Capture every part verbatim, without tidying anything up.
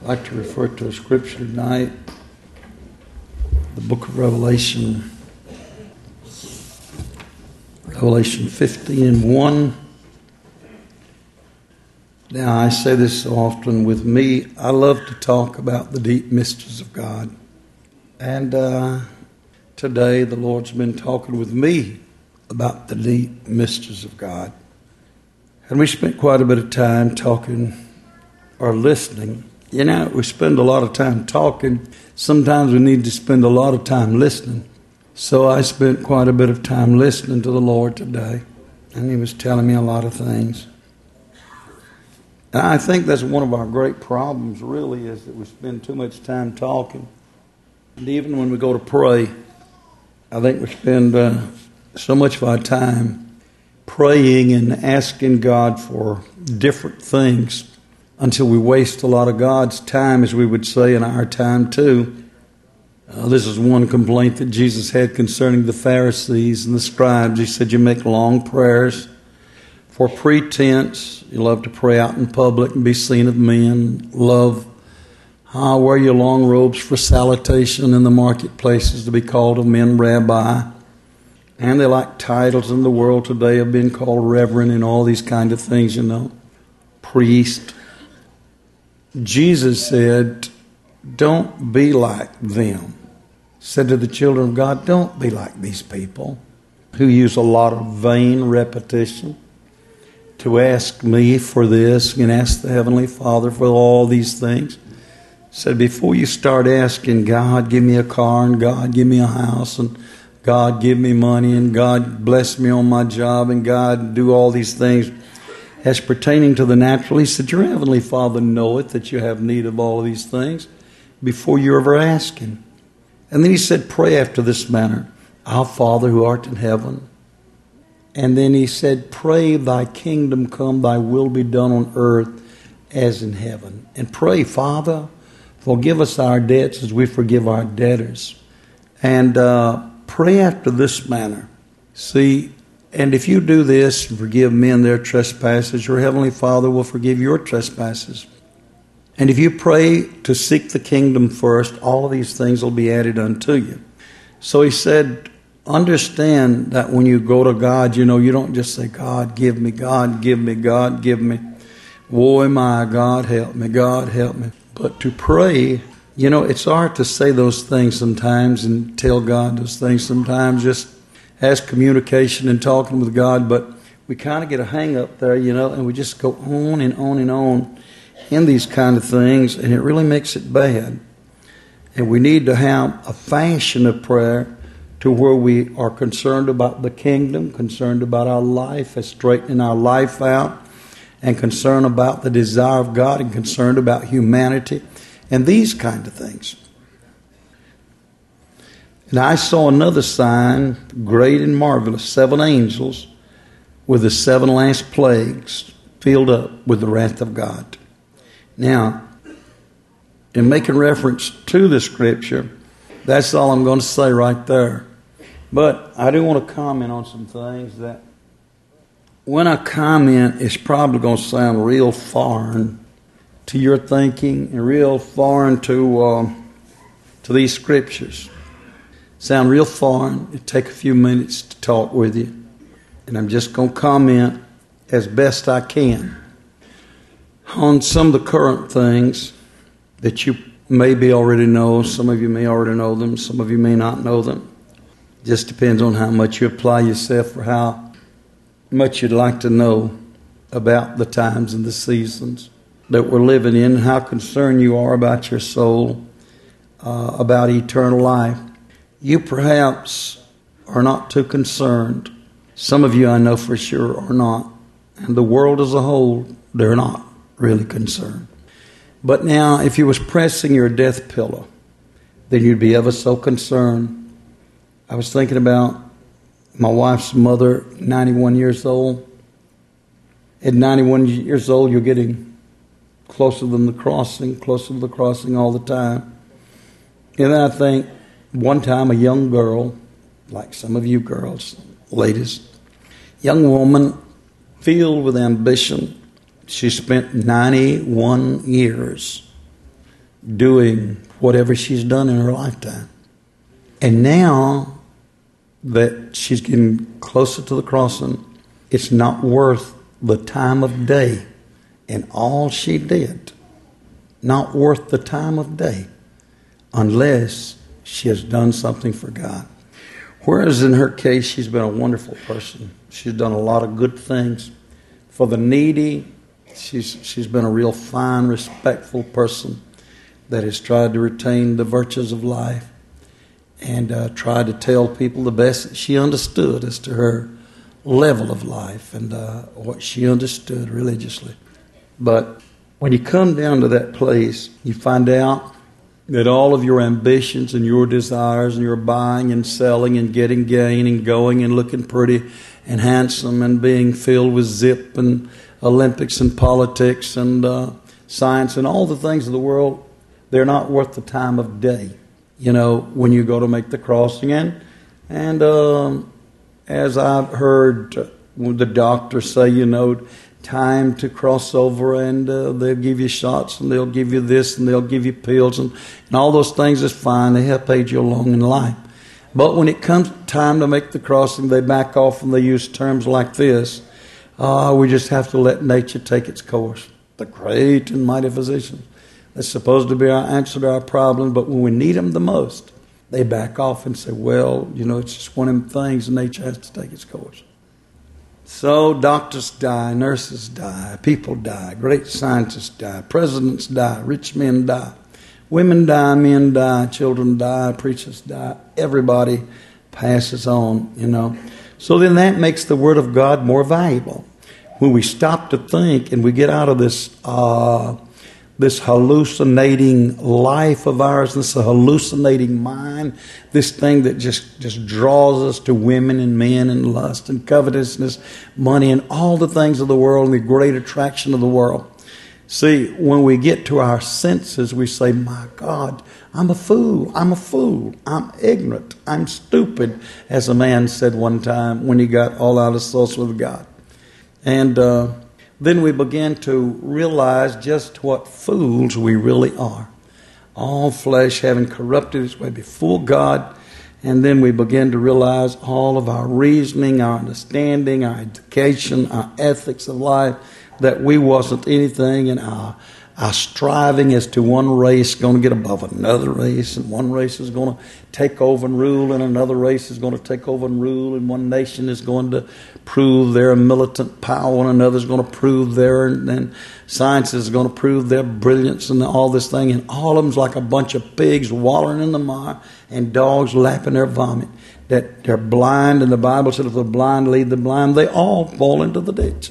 I'd like to refer to a scripture tonight, the book of Revelation, Revelation fifteen and one. Now, I say this so often with me, I love to talk about the deep mysteries of God. And uh, today the Lord's been talking with me about the deep mysteries of God. And we spent quite a bit of time talking or listening. You know, we spend a lot of time talking. Sometimes we need to spend a lot of time listening. So I spent quite a bit of time listening to the Lord today. And He was telling me a lot of things. And I think that's one of our great problems, really, is that we spend too much time talking. And even when we go to pray, I think we spend uh, so much of our time praying and asking God for different things until we waste a lot of God's time, as we would say, in our time too. Uh, this is one complaint that Jesus had concerning the Pharisees and the scribes. He said, you make long prayers for pretense. You love to pray out in public and be seen of men. Love, uh, wear your long robes for salutation in the marketplaces to be called of men rabbi. And they like titles in the world today of being called reverend and all these kind of things, you know. Priest. Jesus said, don't be like them. Said to the children of God, don't be like these people who use a lot of vain repetition to ask me for this and ask the Heavenly Father for all these things. Said, before you start asking God, give me a car, and God, give me a house, and God, give me money, and God, bless me on my job, and God, do all these things as pertaining to the natural. He said, your Heavenly Father knoweth that you have need of all of these things before you ever ask Him. And then He said, pray after this manner, our Father who art in heaven. And then He said, pray, thy kingdom come, thy will be done on earth as in heaven. And pray, Father, forgive us our debts as we forgive our debtors. And uh, pray after this manner. See, and if you do this and forgive men their trespasses, your Heavenly Father will forgive your trespasses. And if you pray to seek the kingdom first, all of these things will be added unto you. So He said, understand that when you go to God, you know, you don't just say, God, give me, God, give me, God, give me. Woe am I, God, help me, God, help me. But to pray, you know, it's hard to say those things sometimes and tell God those things sometimes, just as communication and talking with God, but we kind of get a hang up there, you know, and we just go on and on and on in these kind of things, and it really makes it bad. And we need to have a fashion of prayer to where we are concerned about the kingdom, concerned about our life, as straightening our life out, and concerned about the desire of God, and concerned about humanity, and these kind of things. And I saw another sign, great and marvelous, seven angels with the seven last plagues filled up with the wrath of God. Now, in making reference to the scripture, that's all I'm going to say right there. But I do want to comment on some things that when I comment, it's probably going to sound real foreign to your thinking and real foreign to uh, to these scriptures. Sound real foreign. It'll take a few minutes to talk with you. And I'm just going to comment as best I can on some of the current things that you maybe already know. Some of you may already know them. Some of you may not know them. Just depends on how much you apply yourself or how much you'd like to know about the times and the seasons that we're living in, how concerned you are about your soul, uh, about eternal life. You perhaps are not too concerned. Some of you I know for sure are not. And the world as a whole, they're not really concerned. But now, if you was pressing your death pillow, then you'd be ever so concerned. I was thinking about my wife's mother, ninety-one years old. At ninety-one years old, you're getting closer than the crossing, closer to the crossing all the time. And then I think, one time a young girl, like some of you girls, ladies, young woman filled with ambition, she spent ninety-one years doing whatever she's done in her lifetime. And now that she's getting closer to the crossing, it's not worth the time of day and all she did. Not worth the time of day unless she has done something for God. Whereas in her case, she's been a wonderful person. She's done a lot of good things. For the needy, she's she's been a real fine, respectful person that has tried to retain the virtues of life and uh, tried to tell people the best that she understood as to her level of life and uh, what she understood religiously. But when you come down to that place, you find out that all of your ambitions and your desires and your buying and selling and getting gain and going and looking pretty and handsome and being filled with zip and Olympics and politics and uh, science and all the things of the world, they're not worth the time of day, you know, when you go to make the crossing. And, and um, as I've heard uh, the doctor say, you know, time to cross over, and uh, they'll give you shots and they'll give you this and they'll give you pills and, and all those things is fine. They help aid you along in life. But when it comes time to make the crossing, they back off and they use terms like this. Uh, we just have to let nature take its course. The great and mighty physician. That's supposed to be our answer to our problem, but when we need them the most, they back off and say, well, you know, it's just one of them things and nature has to take its course. So doctors die, nurses die, people die, great scientists die, presidents die, rich men die, women die, men die, children die, preachers die. Everybody passes on, you know. So then that makes the Word of God more valuable. When we stop to think and we get out of this uh, this hallucinating life of ours, this hallucinating mind, this thing that just, just draws us to women and men and lust and covetousness, money and all the things of the world and the great attraction of the world. See, when we get to our senses, we say, my God, I'm a fool, I'm a fool, I'm ignorant, I'm stupid, as a man said one time when he got all out of sorts with God. And uh, then we begin to realize just what fools we really are. All flesh having corrupted its way before God. And then we begin to realize all of our reasoning, our understanding, our education, our ethics of life, that we wasn't anything, and our, our striving as to one race going to get above another race, and one race is going to take over and rule, and another race is going to take over and rule, and one nation is going to prove their militant power, and another is going to prove their, and then science is going to prove their brilliance, and all this thing, and all of them's like a bunch of pigs wallowing in the mire and dogs lapping their vomit. That they're blind, and the Bible said if the blind lead the blind, they all fall into the ditch.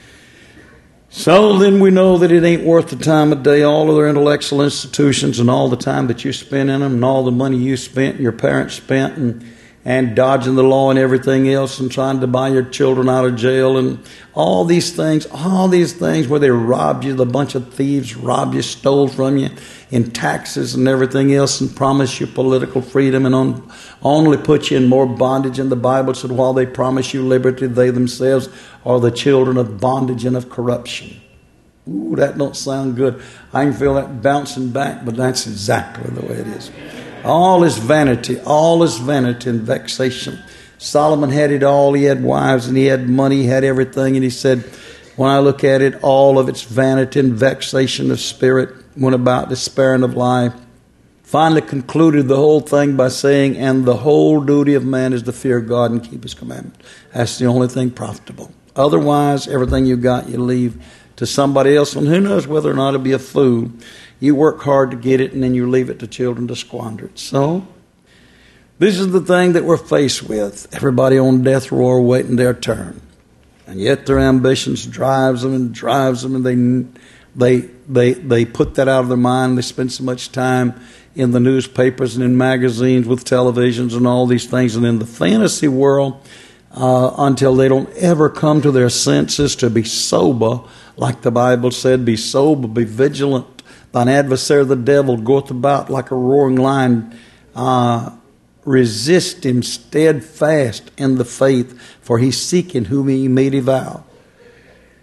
So then we know that it ain't worth the time of day, all of their intellectual institutions and all the time that you spend in them and all the money you spent, your parents spent, and, and dodging the law and everything else and trying to buy your children out of jail and all these things, all these things where they robbed you, the bunch of thieves robbed you, stole from you in taxes and everything else and promised you political freedom and on, only put you in more bondage. And the Bible said while they promise you liberty, they themselves are the children of bondage and of corruption. Ooh, that don't sound good. I can feel that bouncing back, but that's exactly the way it is. All is vanity, all is vanity and vexation. Solomon had it all. He had wives and he had money, he had everything. And he said, when I look at it, all of its vanity and vexation of spirit, went about despairing of life. Finally concluded the whole thing by saying, and the whole duty of man is to fear God and keep his commandments. That's the only thing profitable. Otherwise, everything you got, you leave to somebody else. And who knows whether or not it'll be a fool. You work hard to get it, and then you leave it to children to squander it. So, this is the thing that we're faced with. Everybody on death row waiting their turn. And yet their ambitions drives them and drives them, and they they they they put that out of their mind. They spend so much time in the newspapers and in magazines with televisions and all these things, and in the fantasy world, uh, until they don't ever come to their senses to be sober, like the Bible said, be sober, be vigilant. Thine adversary the devil goeth about like a roaring lion, uh, resist him steadfast in the faith, for he's seeking whom he may devour.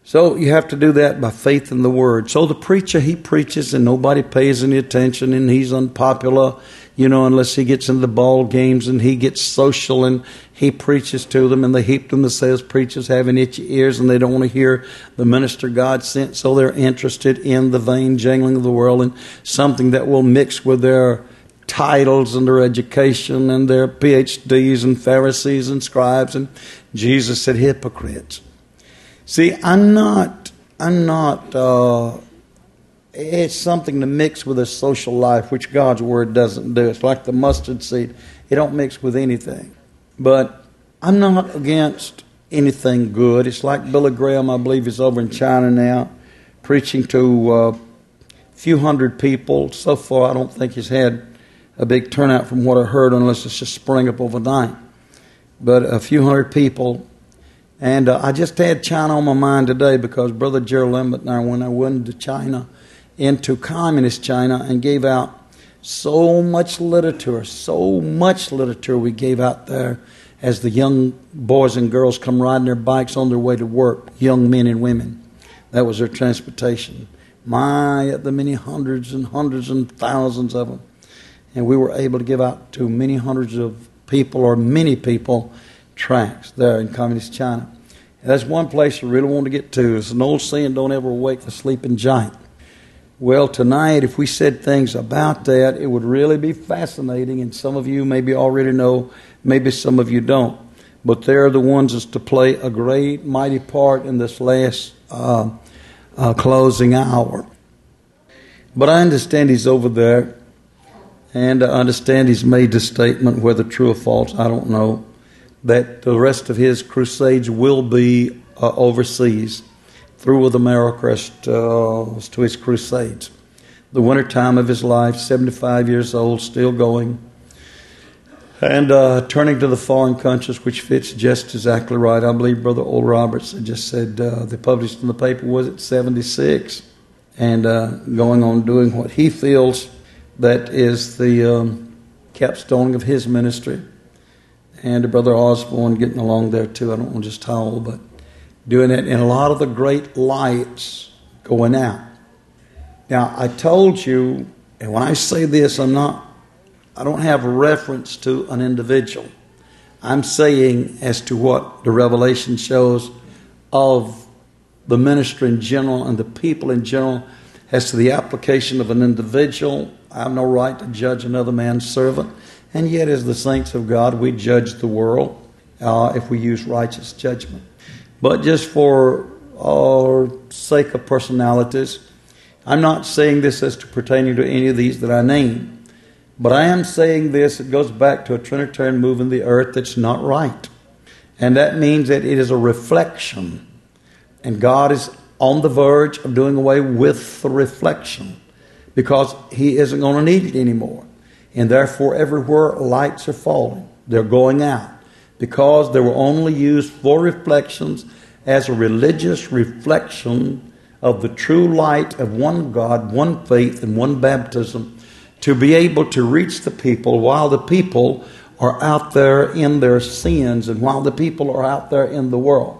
So you have to do that by faith in the Word. So the preacher, he preaches and nobody pays any attention and he's unpopular, you know, unless he gets into the ball games and he gets social and he preaches to them and they heap themselves. Preachers having itchy ears and they don't want to hear the minister God sent, so they're interested in the vain jangling of the world and something that will mix with their titles and their education and their P H Ds and Pharisees and scribes. And Jesus said, hypocrites. See, I'm not, I'm not, uh, it's something to mix with a social life, which God's Word doesn't do. It's like the mustard seed. It don't mix with anything. But I'm not against anything good. It's like Billy Graham, I believe, is over in China now, preaching to uh, a few hundred people. So far, I don't think he's had a big turnout from what I heard, unless it's just sprung up overnight. But a few hundred people. And uh, I just had China on my mind today because Brother Gerald Lambert and I, when I went to China, into communist China, and gave out so much literature, so much literature we gave out there as the young boys and girls come riding their bikes on their way to work, young men and women. That was their transportation. My, the many hundreds and hundreds and thousands of them. And we were able to give out to many hundreds of people, or many people, tracts there in communist China. And that's one place you really want to get to. It's an old saying, don't ever wake the sleeping giant. Well, tonight, if we said things about that, it would really be fascinating, and some of you maybe already know, maybe some of you don't. But they're the ones that's to play a great, mighty part in this last uh, uh, closing hour. But I understand he's over there, and I understand he's made the statement, whether true or false, I don't know, that the rest of his crusades will be uh, overseas, through with Americrest uh, to his crusades. The winter time of his life, seventy-five years old, still going. And uh, turning to the foreign countries, which fits just exactly right. I believe Brother Oral Roberts had just said, uh, they published in the paper, was it seventy-six? And uh, going on doing what he feels that is the um, capstone of his ministry. And Brother Osborne getting along there too. I don't know just how old, but doing it. And a lot of the great lights going out. Now, I told you, and when I say this, I'm not, I don't have a reference to an individual. I'm saying as to what the Revelation shows of the ministry in general and the people in general. As to the application of an individual, I have no right to judge another man's servant. And yet, as the saints of God, we judge the world uh, if we use righteous judgment. But just for our sake of personalities, I'm not saying this as to pertaining to any of these that I name. But I am saying this, it goes back to a Trinitarian move in the earth that's not right. And that means that it is a reflection. And God is on the verge of doing away with the reflection, because He isn't going to need it anymore. And therefore, everywhere lights are falling, they're going out, because they were only used for reflections as a religious reflection of the true light of one God, one faith, and one baptism, to be able to reach the people while the people are out there in their sins and while the people are out there in the world.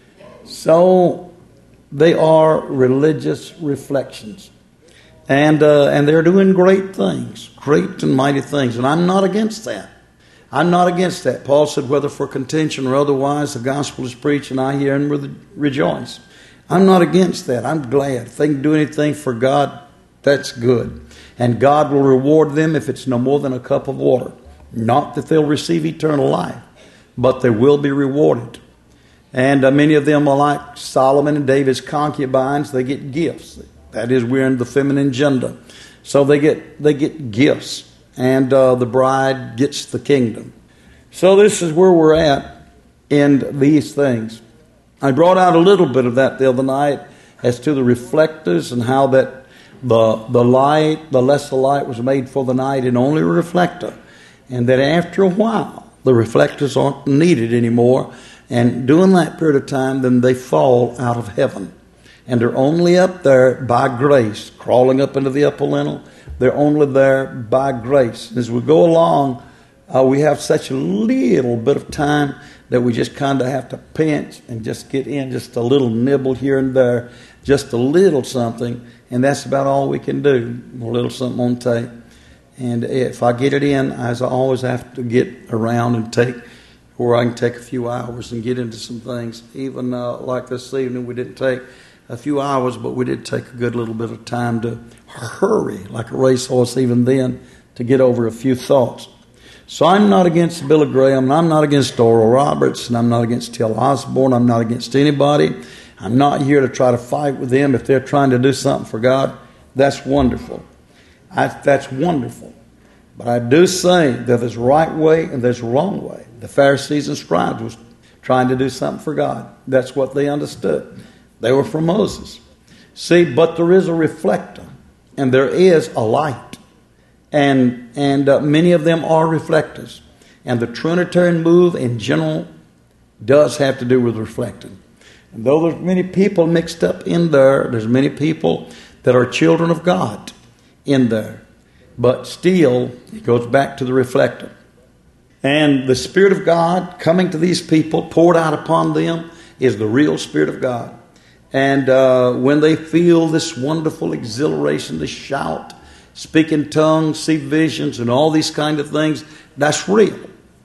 So they are religious reflections. And uh, and they're doing great things, great and mighty things. And I'm not against that. I'm not against that. Paul said, whether for contention or otherwise, the gospel is preached, and I hear and re- rejoice. I'm not against that. I'm glad. If they can do anything for God, that's good. And God will reward them if it's no more than a cup of water. Not that they'll receive eternal life, but they will be rewarded. And uh, many of them are like Solomon and David's concubines. They get gifts. That is, we're in the feminine gender. So they get they get gifts. And uh, the bride gets the kingdom. So this is where we're at in these things. I brought out a little bit of that the other night as to the reflectors and how that the, the light, the lesser light was made for the night and only a reflector. And that after a while, the reflectors aren't needed anymore. And during that period of time, then they fall out of heaven. And they're only up there by grace, crawling up into the upper lintel. They're only there by grace. As we go along, uh, we have such a little bit of time that we just kind of have to pinch and just get in just a little nibble here and there, just a little something, and that's about all we can do, a little something on tape. And if I get it in, I always have to get around and take, where I can take a few hours and get into some things. Even uh, like this evening, we didn't take a few hours, but we did take a good little bit of time to hurry, like a racehorse even then, to get over a few thoughts. So I'm not against Billy Graham, and I'm not against Oral Roberts, and I'm not against Till Osborne. I'm not against anybody. I'm not here to try to fight with them. If they're trying to do something for God, that's wonderful. I, that's wonderful. But I do say that there's a right way and there's a wrong way. The Pharisees and scribes was trying to do something for God. That's what they understood. They were for Moses. See, but there is a reflector, and there is a light. And and uh, many of them are reflectors. And the Trinitarian move in general does have to do with reflecting. And though there's many people mixed up in there, there's many people that are children of God in there. But still, it goes back to the reflector. And the Spirit of God coming to these people, poured out upon them, is the real Spirit of God. And uh, when they feel this wonderful exhilaration, to shout, speak in tongues, see visions, and all these kind of things, that's real.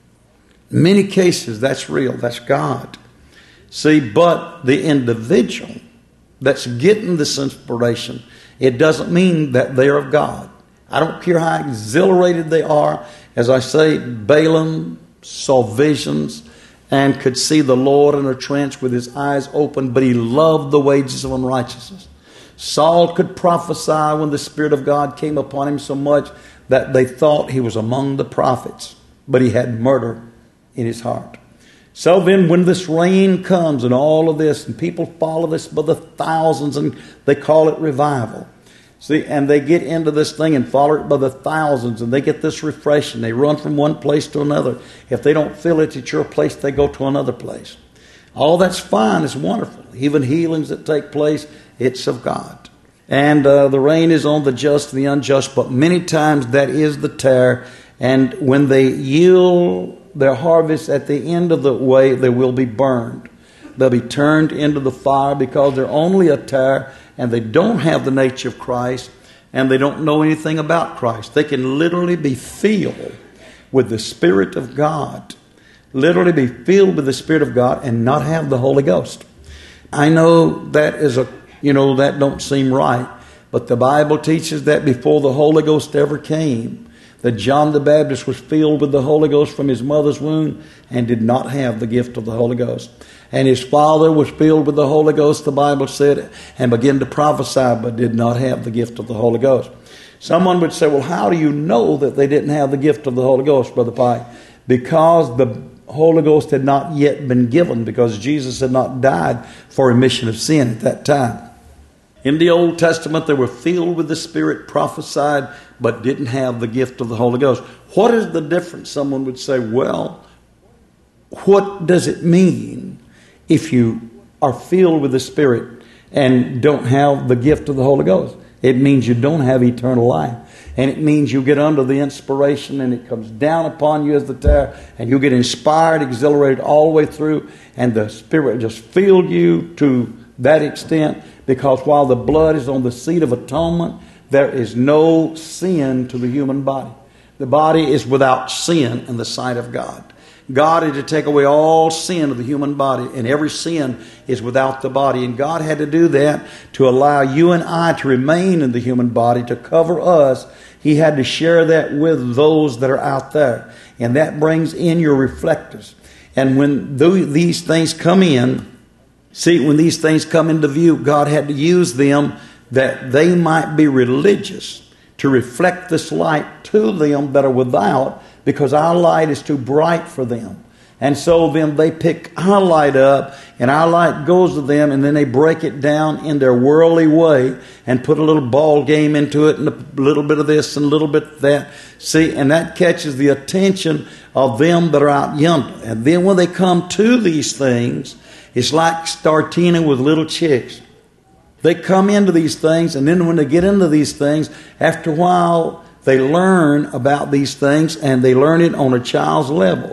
In many cases, that's real. That's God. See, but the individual that's getting this inspiration, it doesn't mean that they're of God. I don't care how exhilarated they are. As I say, Balaam saw visions and could see the Lord in a trance with his eyes open, but he loved the wages of unrighteousness. Saul could prophesy when the Spirit of God came upon him so much that they thought he was among the prophets, but he had murder in his heart. So then when this rain comes and all of this, and people follow this by the thousands, and they call it revival. See, and they get into this thing and follow it by the thousands, and they get this refreshing. They run from one place to another. If they don't feel it at your place, they go to another place. All that's fine. It's wonderful. Even healings that take place, it's of God. And uh, the rain is on the just and the unjust, but many times that is the tare. And when they yield their harvest at the end of the way, they will be burned. They'll be turned into the fire because they're only a tare, and they don't have the nature of Christ, and they don't know anything about Christ. They can literally be filled with the Spirit of God. Literally be filled with the Spirit of God and not have the Holy Ghost. I know that is a, you know, that don't seem right. But the Bible teaches that before the Holy Ghost ever came, that John the Baptist was filled with the Holy Ghost from his mother's womb and did not have the gift of the Holy Ghost. And his father was filled with the Holy Ghost, the Bible said, and began to prophesy, but did not have the gift of the Holy Ghost. Someone would say, well, how do you know that they didn't have the gift of the Holy Ghost, Brother Pike? Because the Holy Ghost had not yet been given, because Jesus had not died for remission of sin at that time. In the Old Testament, they were filled with the Spirit, prophesied, but didn't have the gift of the Holy Ghost. What is the difference? Someone would say, well, what does it mean if you are filled with the Spirit and don't have the gift of the Holy Ghost? It means you don't have eternal life. And it means you get under the inspiration and it comes down upon you as the tare, and you get inspired, exhilarated all the way through, and the Spirit just filled you to that extent, because while the blood is on the seat of atonement, there is no sin to the human body. The body is without sin in the sight of God. God had to take away all sin of the human body, and every sin is without the body. And God had to do that to allow you and I to remain in the human body, to cover us. He had to share that with those that are out there. And that brings in your reflectors. And when these things come in, see, when these things come into view, God had to use them that they might be religious, to reflect this light to them that are without, because our light is too bright for them. And so then they pick our light up, and our light goes to them, and then they break it down in their worldly way and put a little ball game into it, and a little bit of this and a little bit of that. See, and that catches the attention of them that are out yonder. And then when they come to these things, it's like Startina with little chicks. They come into these things, and then when they get into these things, after a while, they learn about these things, and they learn it on a child's level.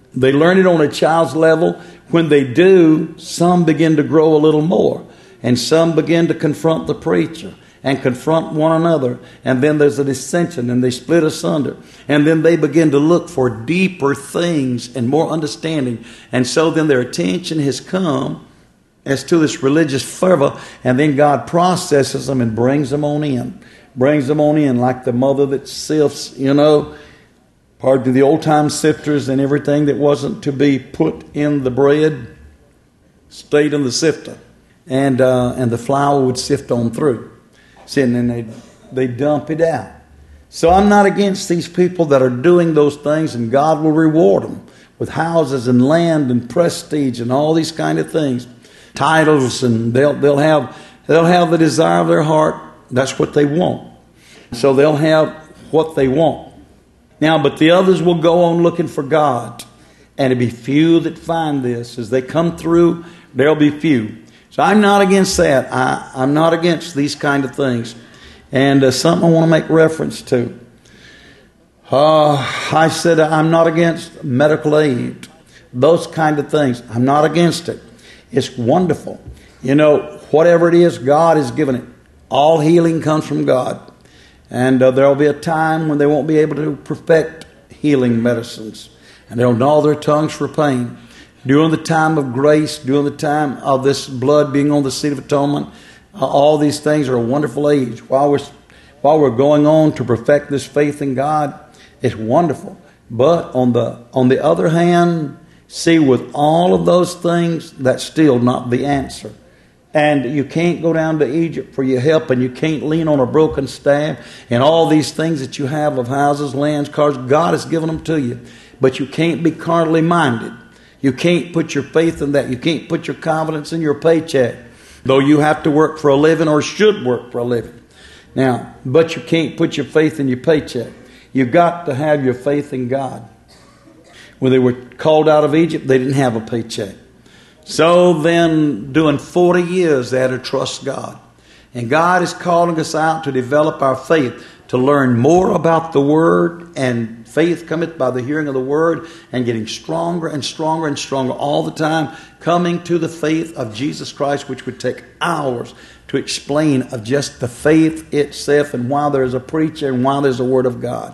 They learn it on a child's level. When they do, some begin to grow a little more. And some begin to confront the preacher and confront one another. And then there's a dissension and they split asunder. And then they begin to look for deeper things and more understanding. And so then their attention has come as to this religious fervor. And then God processes them and brings them on in. Brings them on in like the mother that sifts, you know, pardon the old time sifters, and everything that wasn't to be put in the bread stayed in the sifter. And uh, and the flour would sift on through. See, and then they they dump it out. So I'm not against these people that are doing those things, and God will reward them with houses and land and prestige and all these kind of things, titles, and they'll they'll have they'll have the desire of their heart. That's what they want. So they'll have what they want. Now, but the others will go on looking for God, and it'll be few that find this. As they come through, there'll be few. So I'm not against that. I, I'm not against these kind of things. And uh, something I want to make reference to. Uh, I said I'm not against medical aid. Those kind of things. I'm not against it. It's wonderful. You know, whatever it is, God has given it. All healing comes from God. And uh, there will be a time when they won't be able to perfect healing medicines. And they'll gnaw their tongues for pain. During the time of grace, during the time of this blood being on the seat of atonement, uh, all these things are a wonderful age. While we're, while we're going on to perfect this faith in God, it's wonderful. But on the on the other hand, see, with all of those things, that's still not the answer. And you can't go down to Egypt for your help, and you can't lean on a broken staff, and all these things that you have of houses, lands, cars, God has given them to you. But you can't be carnally minded. You can't put your faith in that. You can't put your confidence in your paycheck, though you have to work for a living or should work for a living. Now, but you can't put your faith in your paycheck. You've got to have your faith in God. When they were called out of Egypt, they didn't have a paycheck. So then, doing forty years, they had to trust God. And God is calling us out to develop our faith, to learn more about the Word, and faith cometh by the hearing of the Word, and getting stronger and stronger and stronger all the time, coming to the faith of Jesus Christ, which would take hours to explain of just the faith itself, and why there's a preacher and why there's a Word of God.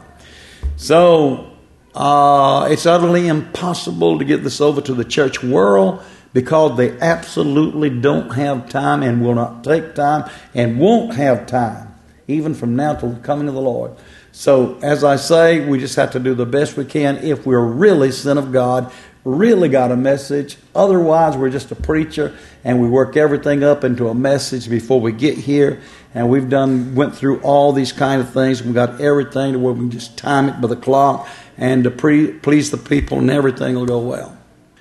So, uh, it's utterly impossible to get this over to the church world, because they absolutely don't have time and will not take time and won't have time, even from now till the coming of the Lord. So, as I say, we just have to do the best we can if we're really sent of God, really got a message. Otherwise, we're just a preacher, and we work everything up into a message before we get here. And we've done went through all these kind of things. We've got everything to where we can just time it by the clock and to pre- please the people, and everything will go well.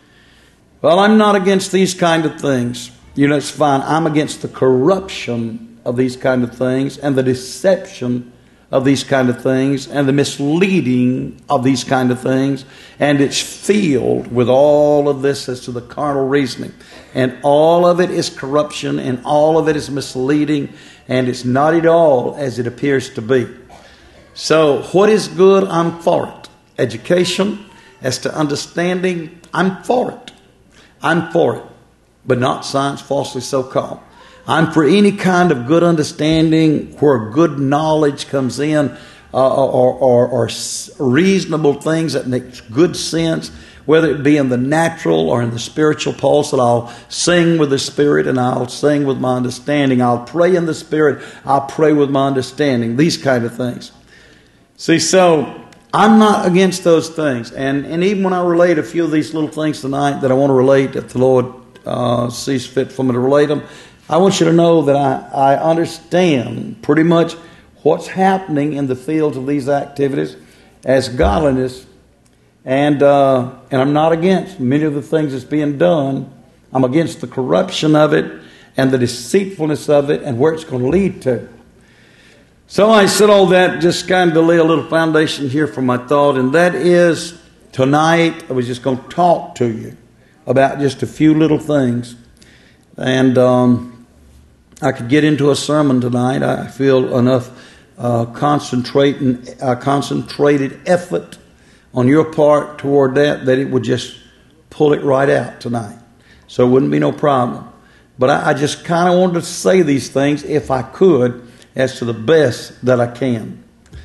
Well, I'm not against these kind of things. You know, it's fine. I'm against the corruption of these kind of things, and the deception of these kind of things, and the misleading of these kind of things. And it's filled with all of this as to the carnal reasoning. And all of it is corruption, and all of it is misleading, and it's not at all as it appears to be. So what is good, I'm for it. Education, as to understanding, I'm for it. I'm for it, but not science falsely so called. I'm for any kind of good understanding where good knowledge comes in, uh, or, or, or reasonable things that make good sense, whether it be in the natural or in the spiritual pulse. That I'll sing with the Spirit, and I'll sing with my understanding. I'll pray in the Spirit. I'll pray with my understanding. These kind of things. See, so I'm not against those things. And, and even when I relate a few of these little things tonight that I want to relate, if the Lord uh, sees fit for me to relate them, I want you to know that I, I understand pretty much what's happening in the fields of these activities as godliness. And, uh, and I'm not against many of the things that's being done. I'm against the corruption of it and the deceitfulness of it and where it's going to lead to. So I said all that just kind of to lay a little foundation here for my thought, and that is tonight I was just going to talk to you about just a few little things. And um, I could get into a sermon tonight. I feel enough uh, concentrating, uh, concentrated effort on your part toward that, that it would just pull it right out tonight. So it wouldn't be no problem. But I, I just kind of wanted to say these things, if I could, as to the best that I can.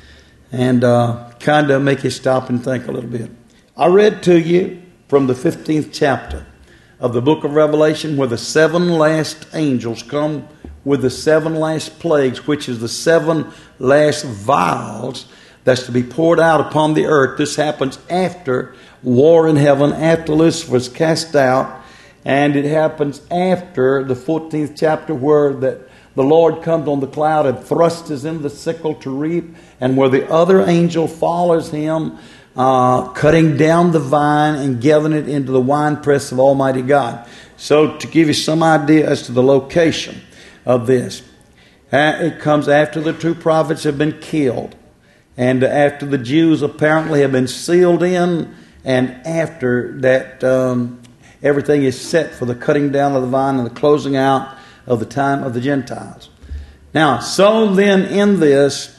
And uh, kind of make you stop and think a little bit. I read to you from the fifteenth chapter of the book of Revelation, where the seven last angels come with the seven last plagues, which is the seven last vials that's to be poured out upon the earth. This happens after war in heaven, after Lucifer is cast out, and it happens after the fourteenth chapter, where that the Lord comes on the cloud and thrusts in the sickle to reap, and where the other angel follows him, uh, cutting down the vine and gathering it into the winepress of Almighty God. So to give you some idea as to the location of this, uh, it comes after the two prophets have been killed, and after the Jews apparently have been sealed in, and after that um, everything is set for the cutting down of the vine and the closing out of the time of the Gentiles. Now, so then in this,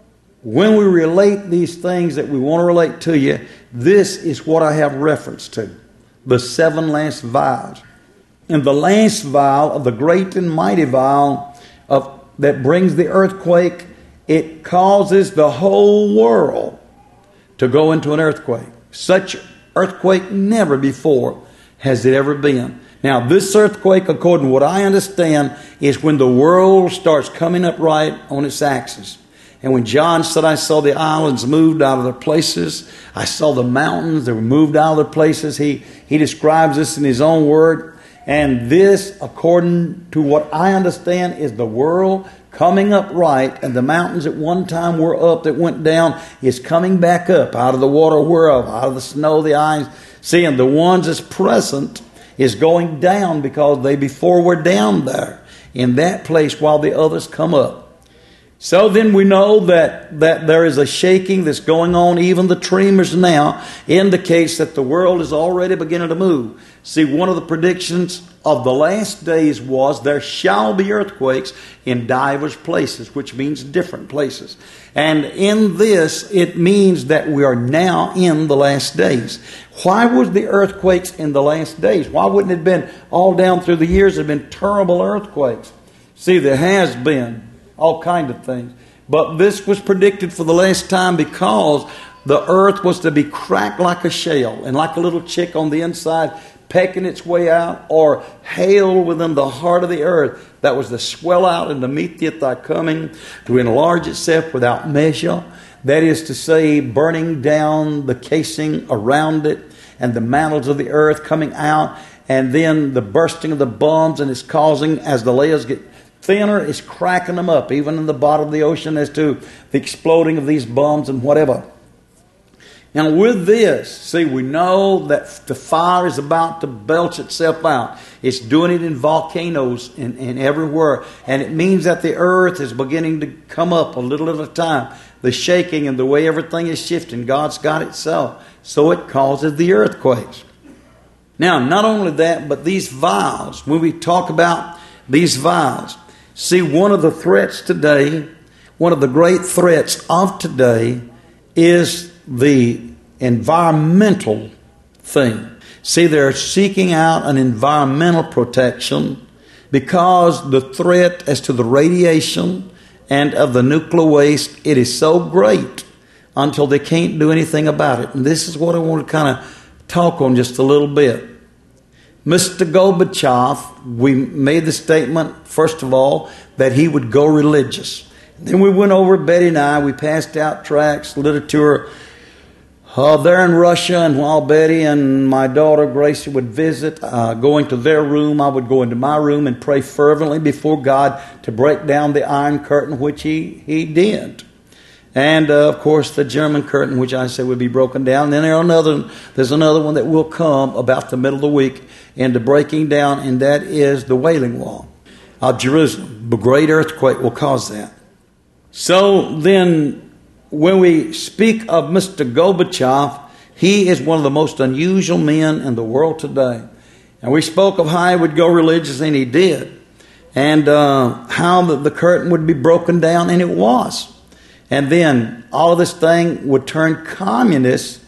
when we relate these things that we want to relate to you, this is what I have reference to. The seven last vials. And the last vial of the great and mighty vial of that brings the earthquake, it causes the whole world to go into an earthquake. Such earthquake never before has it ever been. Now, this earthquake, according to what I understand, is when the world starts coming up right on its axis. And when John said, I saw the islands moved out of their places, I saw the mountains that were moved out of their places, he, he describes this in his own word. And this, according to what I understand, is the world coming up right, and the mountains at one time were up that went down is coming back up out of the water whereof, out of the snow, the ice. Seeing the ones that's present is going down because they before were down there in that place while the others come up. So then we know that, that there is a shaking that's going on. Even the tremors now indicates that the world is already beginning to move. See, one of the predictions of the last days was there shall be earthquakes in divers places, which means different places. And in this, it means that we are now in the last days. Why was the earthquakes in the last days? Why wouldn't it have been all down through the years? There have been terrible earthquakes. See, there has been all kind of things. But this was predicted for the last time because the earth was to be cracked like a shell and like a little chick on the inside pecking its way out, or hail within the heart of the earth that was to swell out and to meet thee at thy coming, to enlarge itself without measure. That is to say, burning down the casing around it and the mantles of the earth coming out, and then the bursting of the bombs, and it's causing, as the layers get thinner, it's cracking them up, even in the bottom of the ocean, as to the exploding of these bombs and whatever. Now with this, see, we know that the fire is about to belch itself out. It's doing it in volcanoes and, and everywhere. And it means that the earth is beginning to come up a little at a time. The shaking and the way everything is shifting, God's got it so. So it causes the earthquakes. Now, not only that, but these vials, when we talk about these vials, see, one of the threats today, one of the great threats of today is the environmental thing. See, they're seeking out an environmental protection because the threat as to the radiation and of the nuclear waste, it is so great until they can't do anything about it. And this is what I want to kind of talk on just a little bit. Mister Gorbachev, we made the statement, first of all, that he would go religious. Then we went over, Betty and I, we passed out tracts, literature, uh, there in Russia, and while Betty and my daughter Gracie would visit, uh, going to their room, I would go into my room and pray fervently before God to break down the Iron Curtain, which he, he did. And, uh, of course, the German curtain, which I said would be broken down. And then there's another, there's another one that will come about the middle of the week into breaking down, and that is the Wailing Wall of Jerusalem. The great earthquake will cause that. So then, when we speak of Mister Gorbachev, he is one of the most unusual men in the world today. And we spoke of how he would go religious, and he did. And uh, how the, the curtain would be broken down, and it was. And then all of this thing would turn communist,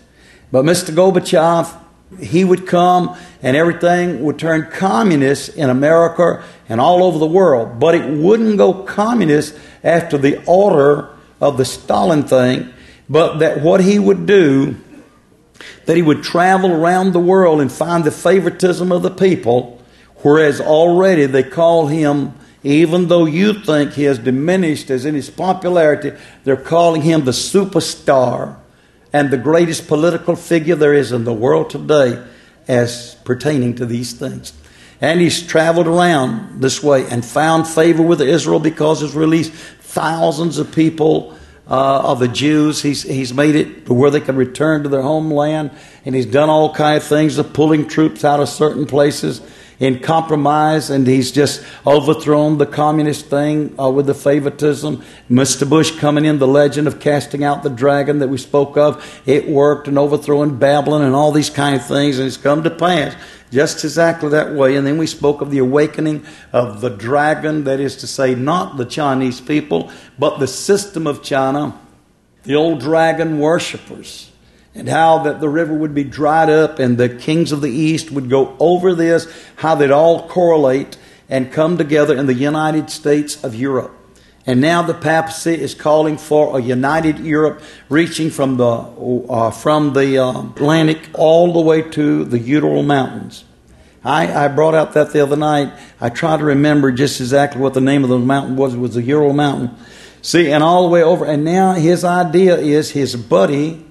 But Mister Gorbachev, he would come and everything would turn communist in America and all over the world. But it wouldn't go communist after the order of the Stalin thing, but that what he would do, that he would travel around the world and find the favoritism of the people, whereas already they call him, even though you think he has diminished as in his popularity, they're calling him the superstar and the greatest political figure there is in the world today as pertaining to these things. And he's traveled around this way and found favor with Israel because he's released thousands of people uh, of the Jews. He's, he's made it to where they can return to their homeland. And he's done all kinds of things of pulling troops out of certain places in compromise, and he's just overthrown the communist thing uh, with the favoritism. Mister Bush coming in, the legend of casting out the dragon that we spoke of, it worked, and overthrowing Babylon and all these kind of things, and it's come to pass just exactly that way. And then we spoke of the awakening of the dragon, that is to say, not the Chinese people, but the system of China, the old dragon worshippers. And how that the river would be dried up and the kings of the East would go over this, how they'd all correlate and come together in the United States of Europe. And now the papacy is calling for a united Europe reaching from the uh, from the uh, Atlantic all the way to the Ural Mountains. I, I brought out that the other night. I tried to remember just exactly what the name of the mountain was. It was the Ural Mountain. See, and all the way over. And now his idea is his buddy,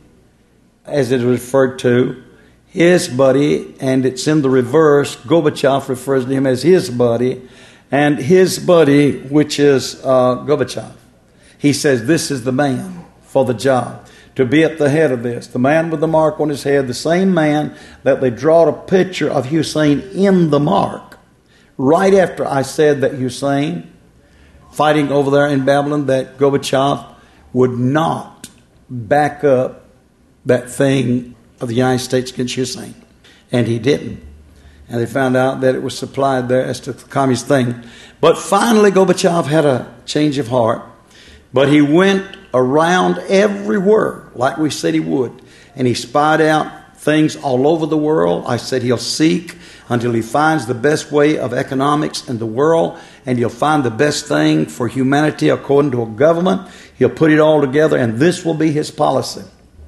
as it is referred to, his buddy, and it's in the reverse. Gorbachev refers to him as his buddy, and his buddy, which is uh, Gorbachev. He says this is the man for the job, to be at the head of this. The man with the mark on his head, the same man that they draw a picture of Hussein in the mark. Right after I said that Hussein, fighting over there in Babylon, that Gorbachev would not back up that thing of the United States against Hussein. And he didn't. And they found out that it was supplied there as to the communist thing. But finally Gorbachev had a change of heart. But he went around everywhere like we said he would. And he spied out things all over the world. I said he'll seek until he finds the best way of economics in the world. And he'll find the best thing for humanity according to a government. He'll put it all together, and this will be his policy.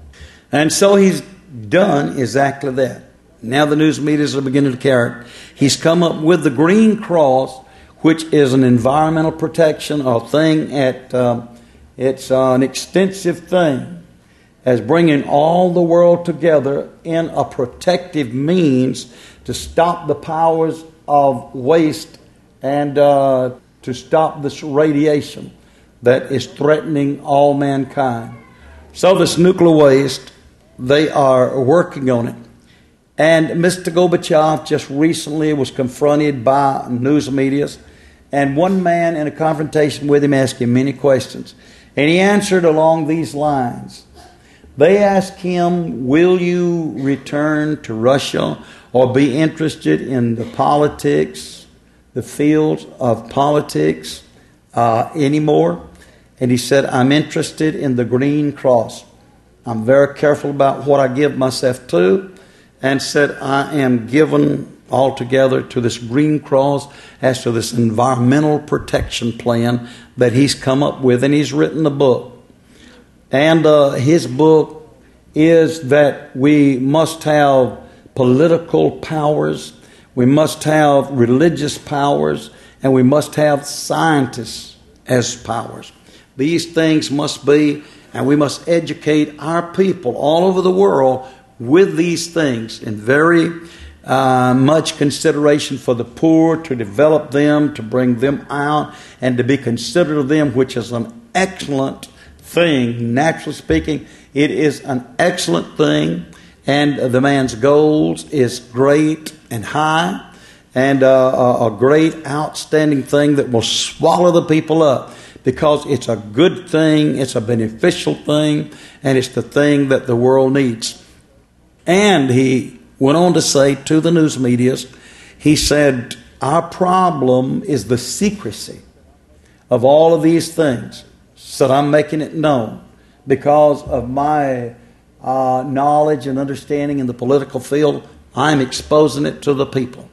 And so he's done exactly that. Now the news medias are beginning to carry it. He's come up with the Green Cross, which is an environmental protection or thing. At um, it's uh, an extensive thing as bringing all the world together in a protective means to stop the powers of waste and uh, to stop this radiation that is threatening all mankind. So this nuclear waste, they are working on it. And Mister Gorbachev just recently was confronted by news medias, and one man in a confrontation with him asked him many questions. And he answered along these lines. They asked him, will you return to Russia or be interested in the politics, the field of politics uh, anymore? And he said, I'm interested in the Green Cross. I'm very careful about what I give myself to, and said I am given altogether to this Green Cross as to this environmental protection plan that he's come up with, and he's written a book. And uh, his book is that we must have political powers, we must have religious powers, and we must have scientists as powers. These things must be, and we must educate our people all over the world with these things, in very uh, much consideration for the poor, to develop them, to bring them out, and to be considerate of them, which is an excellent thing. Naturally speaking, it is an excellent thing, and the man's goals is great and high, and uh, a great, outstanding thing that will swallow the people up. Because it's a good thing, it's a beneficial thing, and it's the thing that the world needs. And he went on to say to the news medias, he said, our problem is the secrecy of all of these things. So I'm making it known because of my uh, knowledge and understanding in the political field. I'm exposing it to the people.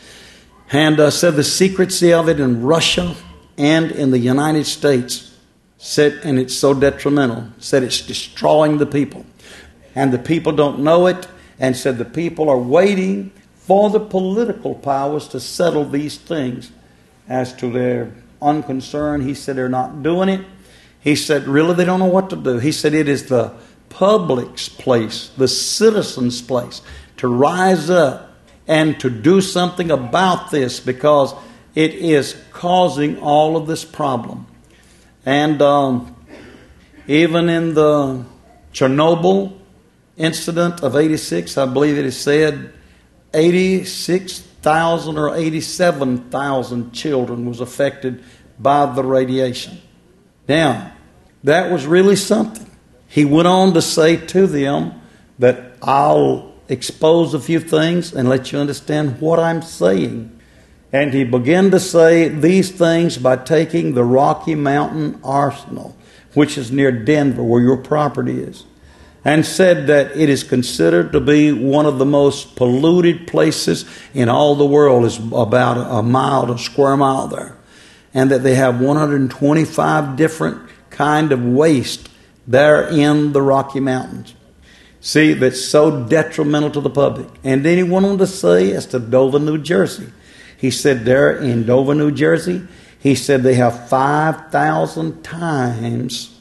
And uh, said the secrecy of it in Russia and in the United States, said, and it's so detrimental, said it's destroying the people. And the people don't know it, and said the people are waiting for the political powers to settle these things. As to their unconcern, he said they're not doing it. He said really they don't know what to do. He said it is the public's place, the citizens' place, to rise up and to do something about this, because it is causing all of this problem. And um, even in the Chernobyl incident of eighty-six, I believe it is said eighty-six thousand or eighty-seven thousand children was affected by the radiation. Now, that was really something. He went on to say to them that I'll expose a few things and let you understand what I'm saying. And he began to say these things by taking the Rocky Mountain Arsenal, which is near Denver, where your property is, and said that it is considered to be one of the most polluted places in all the world. Is about a mile, a square mile there. And that they have one hundred twenty-five different kind of waste there in the Rocky Mountains. See, that's so detrimental to the public. And then he went on to say as to Dover, New Jersey. He said there in Dover, New Jersey, he said they have five thousand times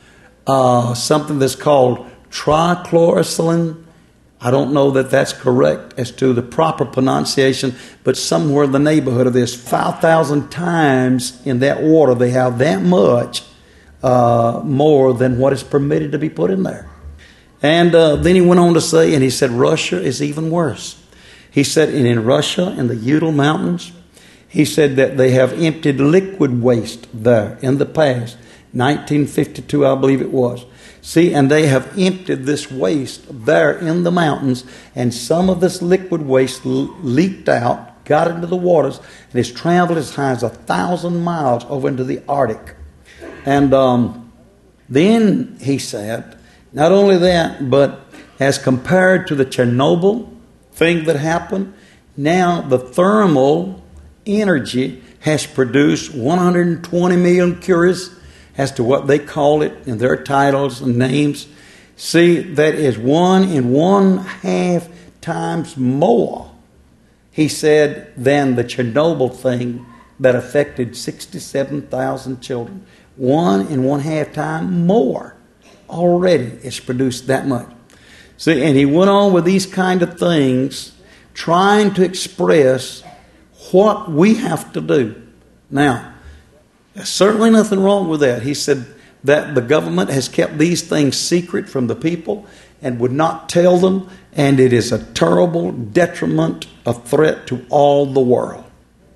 uh, something that's called trichlorosilane. I don't know that that's correct as to the proper pronunciation, but somewhere in the neighborhood of this, five thousand times in that water, they have that much uh, more than what is permitted to be put in there. And uh, then he went on to say, and he said Russia is even worse. He said, and in Russia, in the Ural Mountains, he said that they have emptied liquid waste there in the past, nineteen fifty-two, I believe it was. See, and they have emptied this waste there in the mountains, and some of this liquid waste l- leaked out, got into the waters, and has traveled as high as a thousand miles over into the Arctic. And um, then he said, not only that, but as compared to the Chernobyl thing that happened, now the thermal energy has produced one hundred twenty million curies as to what they call it in their titles and names. See, that is one and one half times more, he said, than the Chernobyl thing that affected sixty-seven thousand children. One and one half time more already. It's produced that much. See, and he went on with these kind of things, trying to express what we have to do. Now, there's certainly nothing wrong with that. He said that the government has kept these things secret from the people and would not tell them, and it is a terrible detriment, a threat to all the world.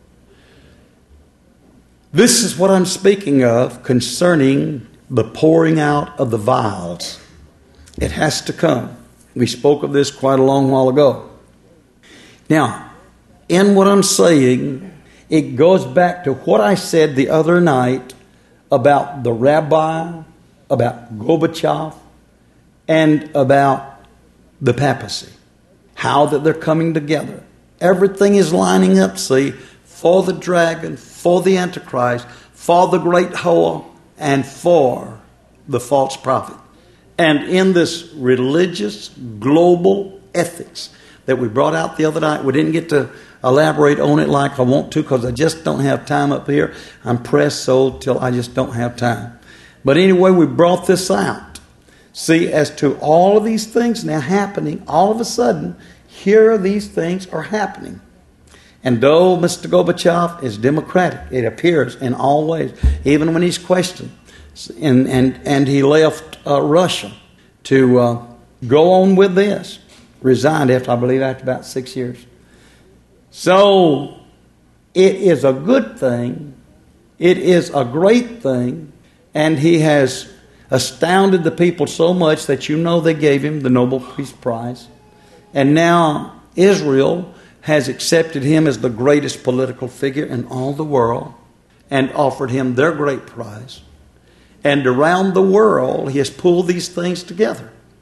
This is what I'm speaking of concerning the pouring out of the vials. It has to come. We spoke of this quite a long while ago. Now, in what I'm saying, it goes back to what I said the other night about the rabbi, about Gorbachev, and about the papacy. How that they're coming together. Everything is lining up, see, for the dragon, for the Antichrist, for the great Hoa, and for the false prophet. And in this religious global ethics that we brought out the other night, we didn't get to elaborate on it like I want to because I just don't have time up here. I'm pressed so till I just don't have time. But anyway, we brought this out. See, as to all of these things now happening, all of a sudden, here these things are happening. And though Mister Gorbachev is democratic, it appears in all ways, even when he's questioned, and and, and he left uh, Russia to uh, go on with this, resigned after, I believe, after about six years. So, it is a good thing. It is a great thing. And he has astounded the people so much that you know they gave him the Nobel Peace Prize. And now Israel has accepted him as the greatest political figure in all the world and offered him their great prize. And around the world, he has pulled these things together.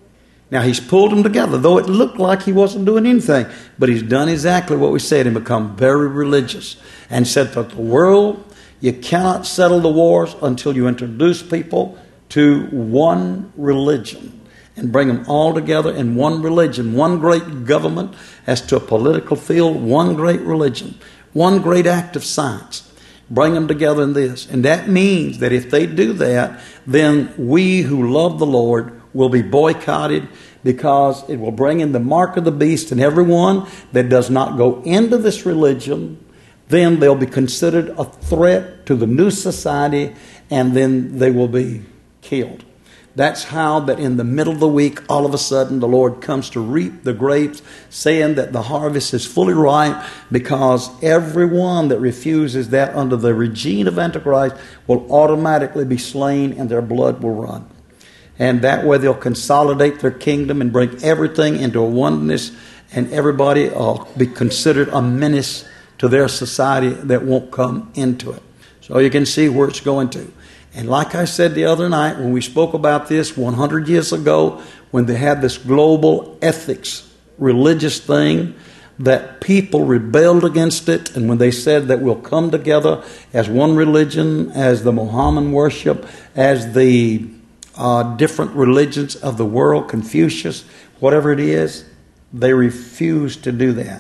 Now, he's pulled them together, though it looked like he wasn't doing anything. But he's done exactly what we said and become very religious. And said that the world, you cannot settle the wars until you introduce people to one religion and bring them all together in one religion, one great government as to a political field, one great religion, one great act of science. Bring them together in this. And that means that if they do that, then we who love the Lord will be boycotted, because it will bring in the mark of the beast, and everyone that does not go into this religion, then they'll be considered a threat to the new society, and then they will be killed. That's how that in the middle of the week, all of a sudden, the Lord comes to reap the grapes, saying that the harvest is fully ripe, because everyone that refuses that under the regime of Antichrist will automatically be slain, and their blood will run. And that way they'll consolidate their kingdom and bring everything into a oneness, and everybody will be considered a menace to their society that won't come into it. So you can see where it's going to. And like I said the other night when we spoke about this one hundred years ago, when they had this global ethics religious thing, that people rebelled against it, and when they said that we'll come together as one religion, as the Mohammedan worship, as the uh, different religions of the world, Confucius, whatever it is, they refused to do that.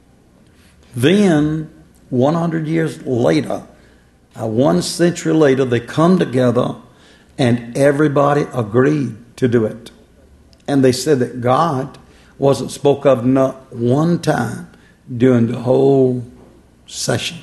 Then, one hundred years later, uh, one century later, they come together and everybody agreed to do it. And they said that God wasn't spoke of not one time during the whole session.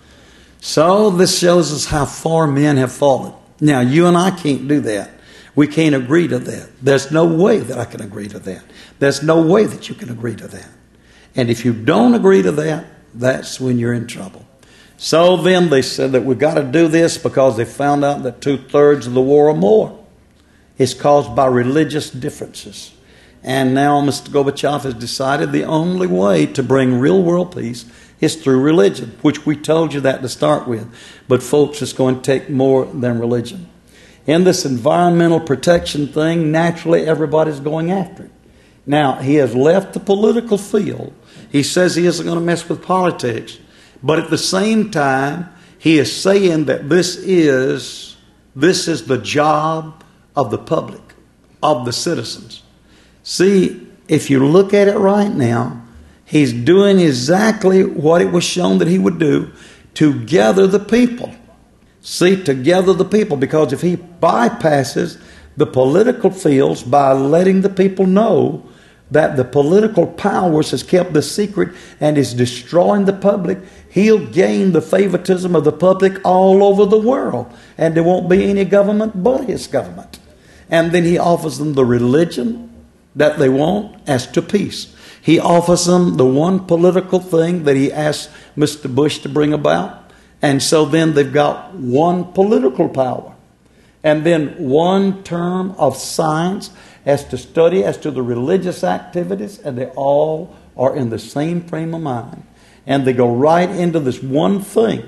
So this shows us how far men have fallen. Now, you and I can't do that. We can't agree to that. There's no way that I can agree to that. There's no way that you can agree to that. And if you don't agree to that, that's when you're in trouble. So then they said that we've got to do this because they found out that two-thirds of the war or more is caused by religious differences. And now Mister Gorbachev has decided the only way to bring real world peace is through religion, which we told you that to start with. But folks, it's going to take more than religion. In this environmental protection thing, naturally everybody's going after it. Now, he has left the political field. He says he isn't going to mess with politics. But at the same time, he is saying that this is, this is the job of the public, of the citizens. See, if you look at it right now, he's doing exactly what it was shown that he would do, to gather the people. See, to gather the people, because if he bypasses the political fields by letting the people know that the political powers has kept the secret and is destroying the public, he'll gain the favoritism of the public all over the world. And there won't be any government but his government. And then he offers them the religion that they want as to peace. He offers them the one political thing that he asked Mister Bush to bring about. And so then they've got one political power. And then one term of science as to study as to the religious activities. And they all are in the same frame of mind. And they go right into this one thing.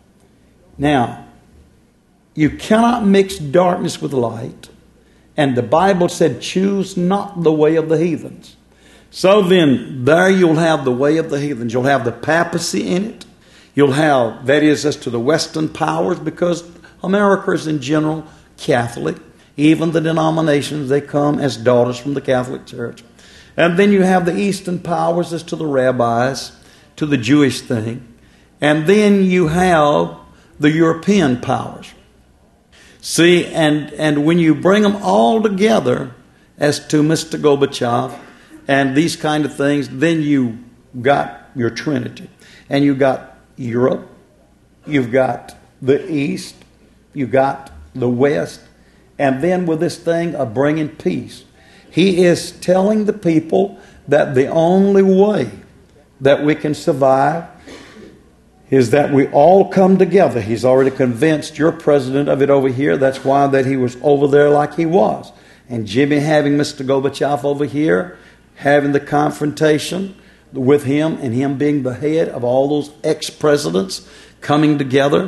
Now, you cannot mix darkness with light. And the Bible said, choose not the way of the heathens. So then, there you'll have the way of the heathens. You'll have the papacy in it. You'll have, that is, as to the Western powers, because America is in general Catholic. Even the denominations, they come as daughters from the Catholic Church. And then you have the Eastern powers as to the rabbis, to the Jewish thing. And then you have the European powers. See, and, and when you bring them all together as to Mister Gorbachev and these kind of things, then you got your Trinity. And you got Europe, you've got the East, you've got the West, and then with this thing of bringing peace, he is telling the people that the only way that we can survive is that we all come together. He's already convinced your president of it over here. That's why that he was over there like he was. And Jimmy having Mister Gorbachev over here, having the confrontation with him and him being the head of all those ex-presidents coming together.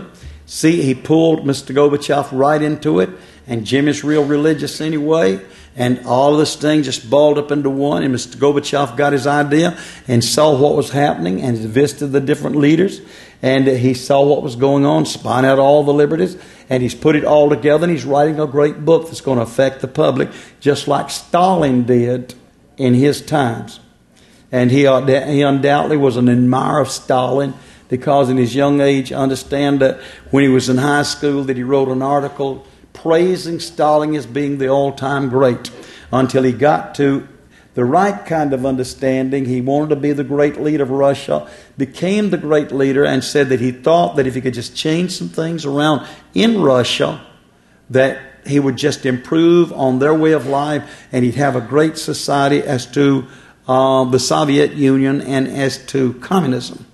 See, he pulled Mister Gorbachev right into it, and Jimmy's real religious anyway, and all of this thing just balled up into one, and Mister Gorbachev got his idea and saw what was happening, and he visited the different leaders, and he saw what was going on, spying out all the liberties, and he's put it all together, and he's writing a great book that's going to affect the public, just like Stalin did in his times. And he, he undoubtedly was an admirer of Stalin, because in his young age, understand that when he was in high school, that he wrote an article praising Stalin as being the all-time great, until he got to the right kind of understanding. He wanted to be the great leader of Russia, became the great leader, and said that he thought that if he could just change some things around in Russia, that he would just improve on their way of life, and he'd have a great society as to uh, the Soviet Union and as to communism.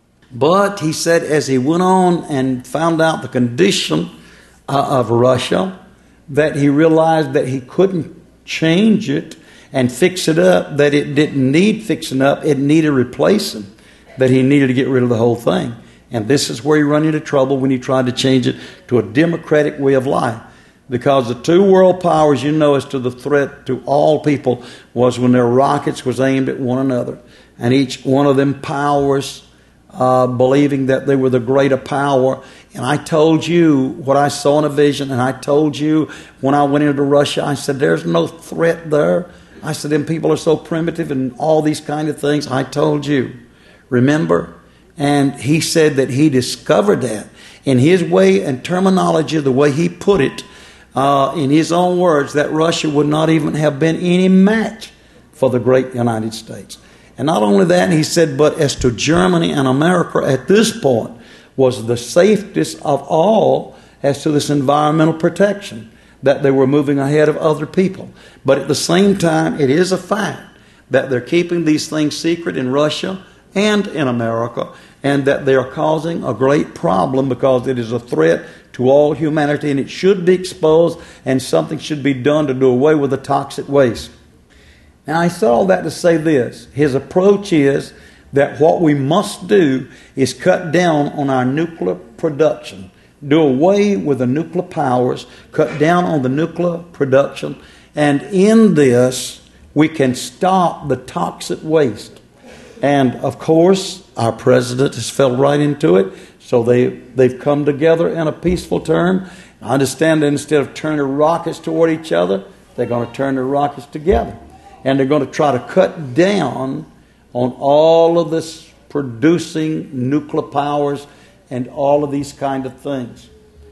But he said as he went on and found out the condition uh, of Russia, that he realized that he couldn't change it and fix it up, that it didn't need fixing up, it needed replacing, that he needed to get rid of the whole thing. And this is where he ran into trouble when he tried to change it to a democratic way of life. Because the two world powers, you know, as to the threat to all people was when their rockets was aimed at one another. And each one of them powers Uh, believing that they were the greater power. And I told you what I saw in a vision, and I told you when I went into Russia, I said, there's no threat there. I said, them people are so primitive and all these kind of things. I told you. Remember? And he said that he discovered that in his way and terminology, the way he put it, uh, in his own words, that Russia would not even have been any match for the great United States. And not only that, he said, but as to Germany and America at this point was the safest of all as to this environmental protection, that they were moving ahead of other people. But at the same time, it is a fact that they're keeping these things secret in Russia and in America, and that they are causing a great problem because it is a threat to all humanity, and it should be exposed, and something should be done to do away with the toxic waste. Now, I said all that to say this. His approach is that what we must do is cut down on our nuclear production. Do away with the nuclear powers. Cut down on the nuclear production. And in this, we can stop the toxic waste. And, of course, our president has fell right into it. So they, they've come together in a peaceful term. I understand that instead of turning rockets toward each other, they're going to turn the rockets together. And they're going to try to cut down on all of this producing nuclear powers and all of these kind of things.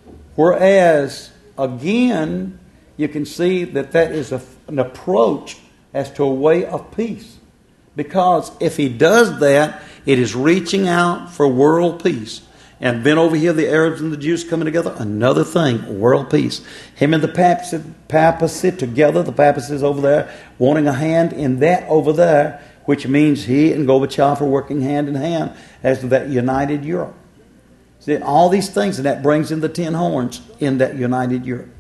Whereas, again, you can see that that is a, an approach as to a way of peace. Because if he does that, it is reaching out for world peace. And then over here, the Arabs and the Jews coming together, another thing, world peace. Him and the papacy, papacy together, the papacy is over there, wanting a hand in that over there, which means he and Gorbachev are working hand in hand as to that united Europe. See, all these things, and that brings in the ten horns in that united Europe.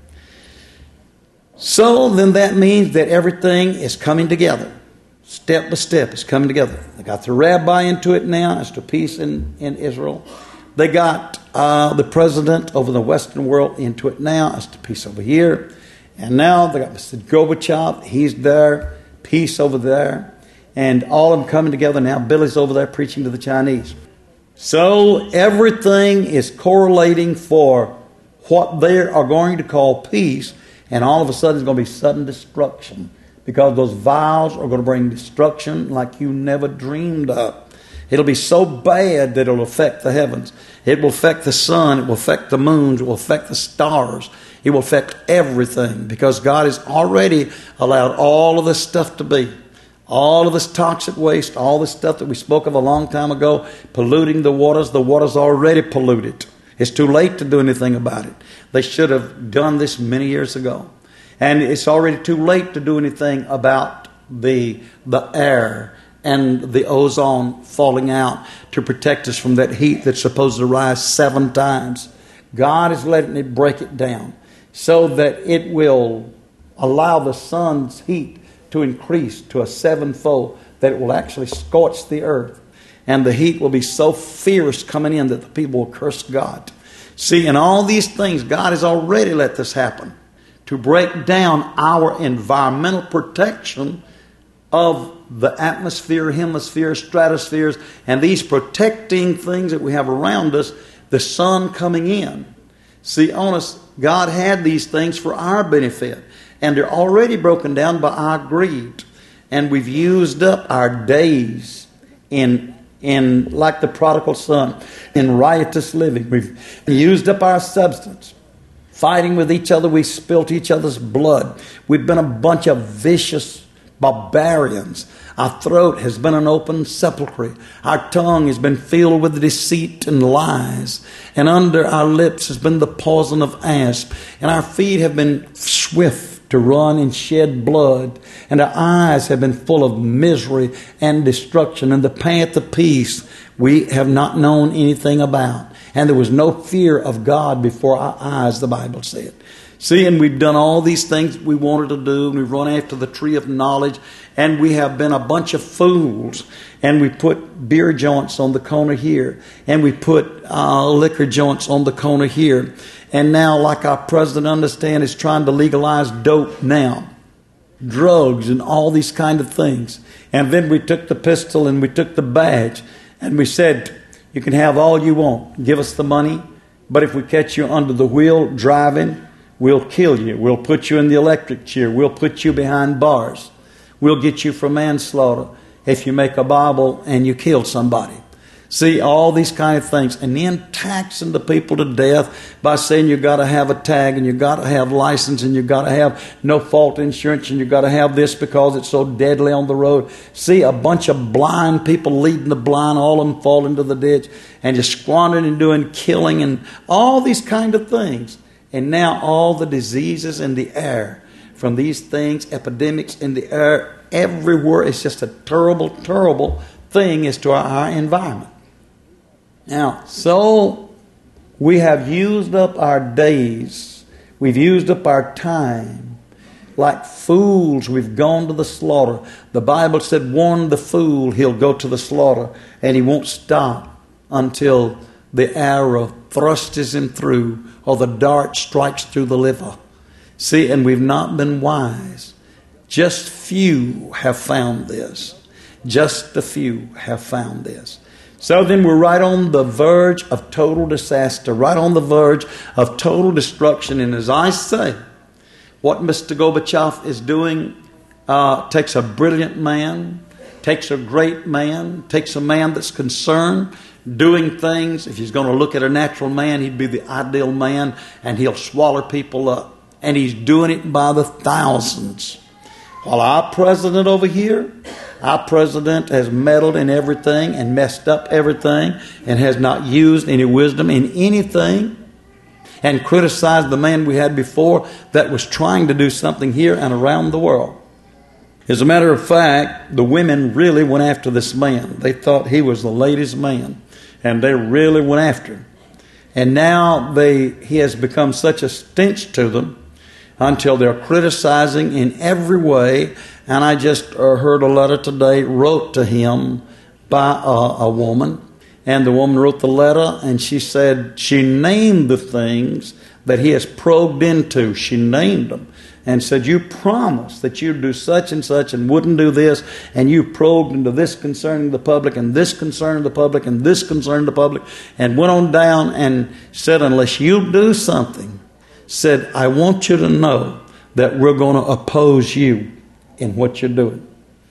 So then that means that everything is coming together. Step by step, it's coming together. They got the rabbi into it now as to peace in, in Israel. They got uh, the president over the Western world into it now as to peace over here. And now they got Mister Gorbachev. He's there. Peace over there. And all of them coming together now. Billy's over there preaching to the Chinese. So everything is correlating for what they are going to call peace. And all of a sudden it's going to be sudden destruction. Because those vows are going to bring destruction like you never dreamed of. It'll be so bad that it'll affect the heavens. It will affect the sun. It will affect the moons. It will affect the stars. It will affect everything because God has already allowed all of this stuff to be. All of this toxic waste, all this stuff that we spoke of a long time ago, polluting the waters. The water's already polluted. It's too late to do anything about it. They should have done this many years ago. And it's already too late to do anything about the, the air and the ozone falling out to protect us from that heat that's supposed to rise seven times. God is letting it break it down so that it will allow the sun's heat to increase to a sevenfold, that it will actually scorch the earth. And the heat will be so fierce coming in that the people will curse God. See, in all these things, God has already let this happen to break down our environmental protection of the atmosphere, hemisphere, stratospheres, and these protecting things that we have around us, the sun coming in. See, on us, God had these things for our benefit, and they're already broken down by our greed. And we've used up our days in, in like the prodigal son, in riotous living. We've used up our substance. Fighting with each other, we spilt each other's blood. We've been a bunch of vicious barbarians. Our throat has been an open sepulchre. Our tongue has been filled with deceit and lies. And under our lips has been the poison of asp. And our feet have been swift to run and shed blood. And our eyes have been full of misery and destruction. And the path of peace we have not known anything about. And there was no fear of God before our eyes, the Bible said. See, and we've done all these things we wanted to do, and we've run after the tree of knowledge, and we have been a bunch of fools. And we put beer joints on the corner here, and we put uh, liquor joints on the corner here. And now, like our president understand, is trying to legalize dope now, drugs and all these kind of things. And then we took the pistol and we took the badge, and we said, you can have all you want. Give us the money. But if we catch you under the wheel driving, we'll kill you. We'll put you in the electric chair. We'll put you behind bars. We'll get you for manslaughter if you make a Bible and you kill somebody. See, all these kind of things. And then taxing the people to death by saying you've got to have a tag and you've got to have license and you've got to have no fault insurance and you've got to have this because it's so deadly on the road. See, a bunch of blind people leading the blind, all of them fall into the ditch and just squandering and doing killing and all these kind of things. And now all the diseases in the air from these things, epidemics in the air, everywhere, it's just a terrible, terrible thing as to our, our environment. Now, so we have used up our days. We've used up our time. Like fools, we've gone to the slaughter. The Bible said, warn the fool, he'll go to the slaughter. And he won't stop until the arrow thrusts him through or the dart strikes through the liver. See, and we've not been wise. Just few have found this. Just a few have found this. So then we're right on the verge of total disaster, right on the verge of total destruction. And as I say, what Mister Gorbachev is doing uh, takes a brilliant man, takes a great man, takes a man that's concerned, doing things. If he's going to look at a natural man, he'd be the ideal man, and he'll swallow people up. And he's doing it by the thousands. While our president over here, our president has meddled in everything and messed up everything and has not used any wisdom in anything and criticized the man we had before that was trying to do something here and around the world. As a matter of fact, the women really went after this man. They thought he was the ladies' man, and they really went after him. And now they he has become such a stench to them until they're criticizing in every way. And I just uh, heard a letter today wrote to him by a, a woman. And the woman wrote the letter, and she said she named the things that he has probed into. She named them and said, you promised that you'd do such and such and wouldn't do this. And you probed into this concerning the public and this concerning the public and this concerning the public. And went on down and said, unless you do something, said, I want you to know that we're going to oppose you in what you're doing.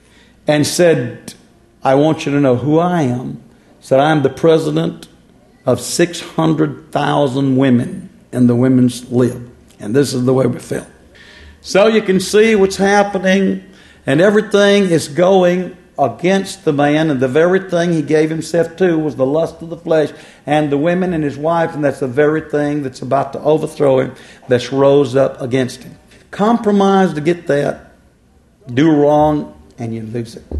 And said, I want you to know who I am. Said, I'm the president of six hundred thousand women in the women's lib. And this is the way we felt. So you can see what's happening, and everything is going against the man, and the very thing he gave himself to was the lust of the flesh and the women and his wife, and that's the very thing that's about to overthrow him, that's rose up against him. Compromise to get that, do wrong, and you lose it.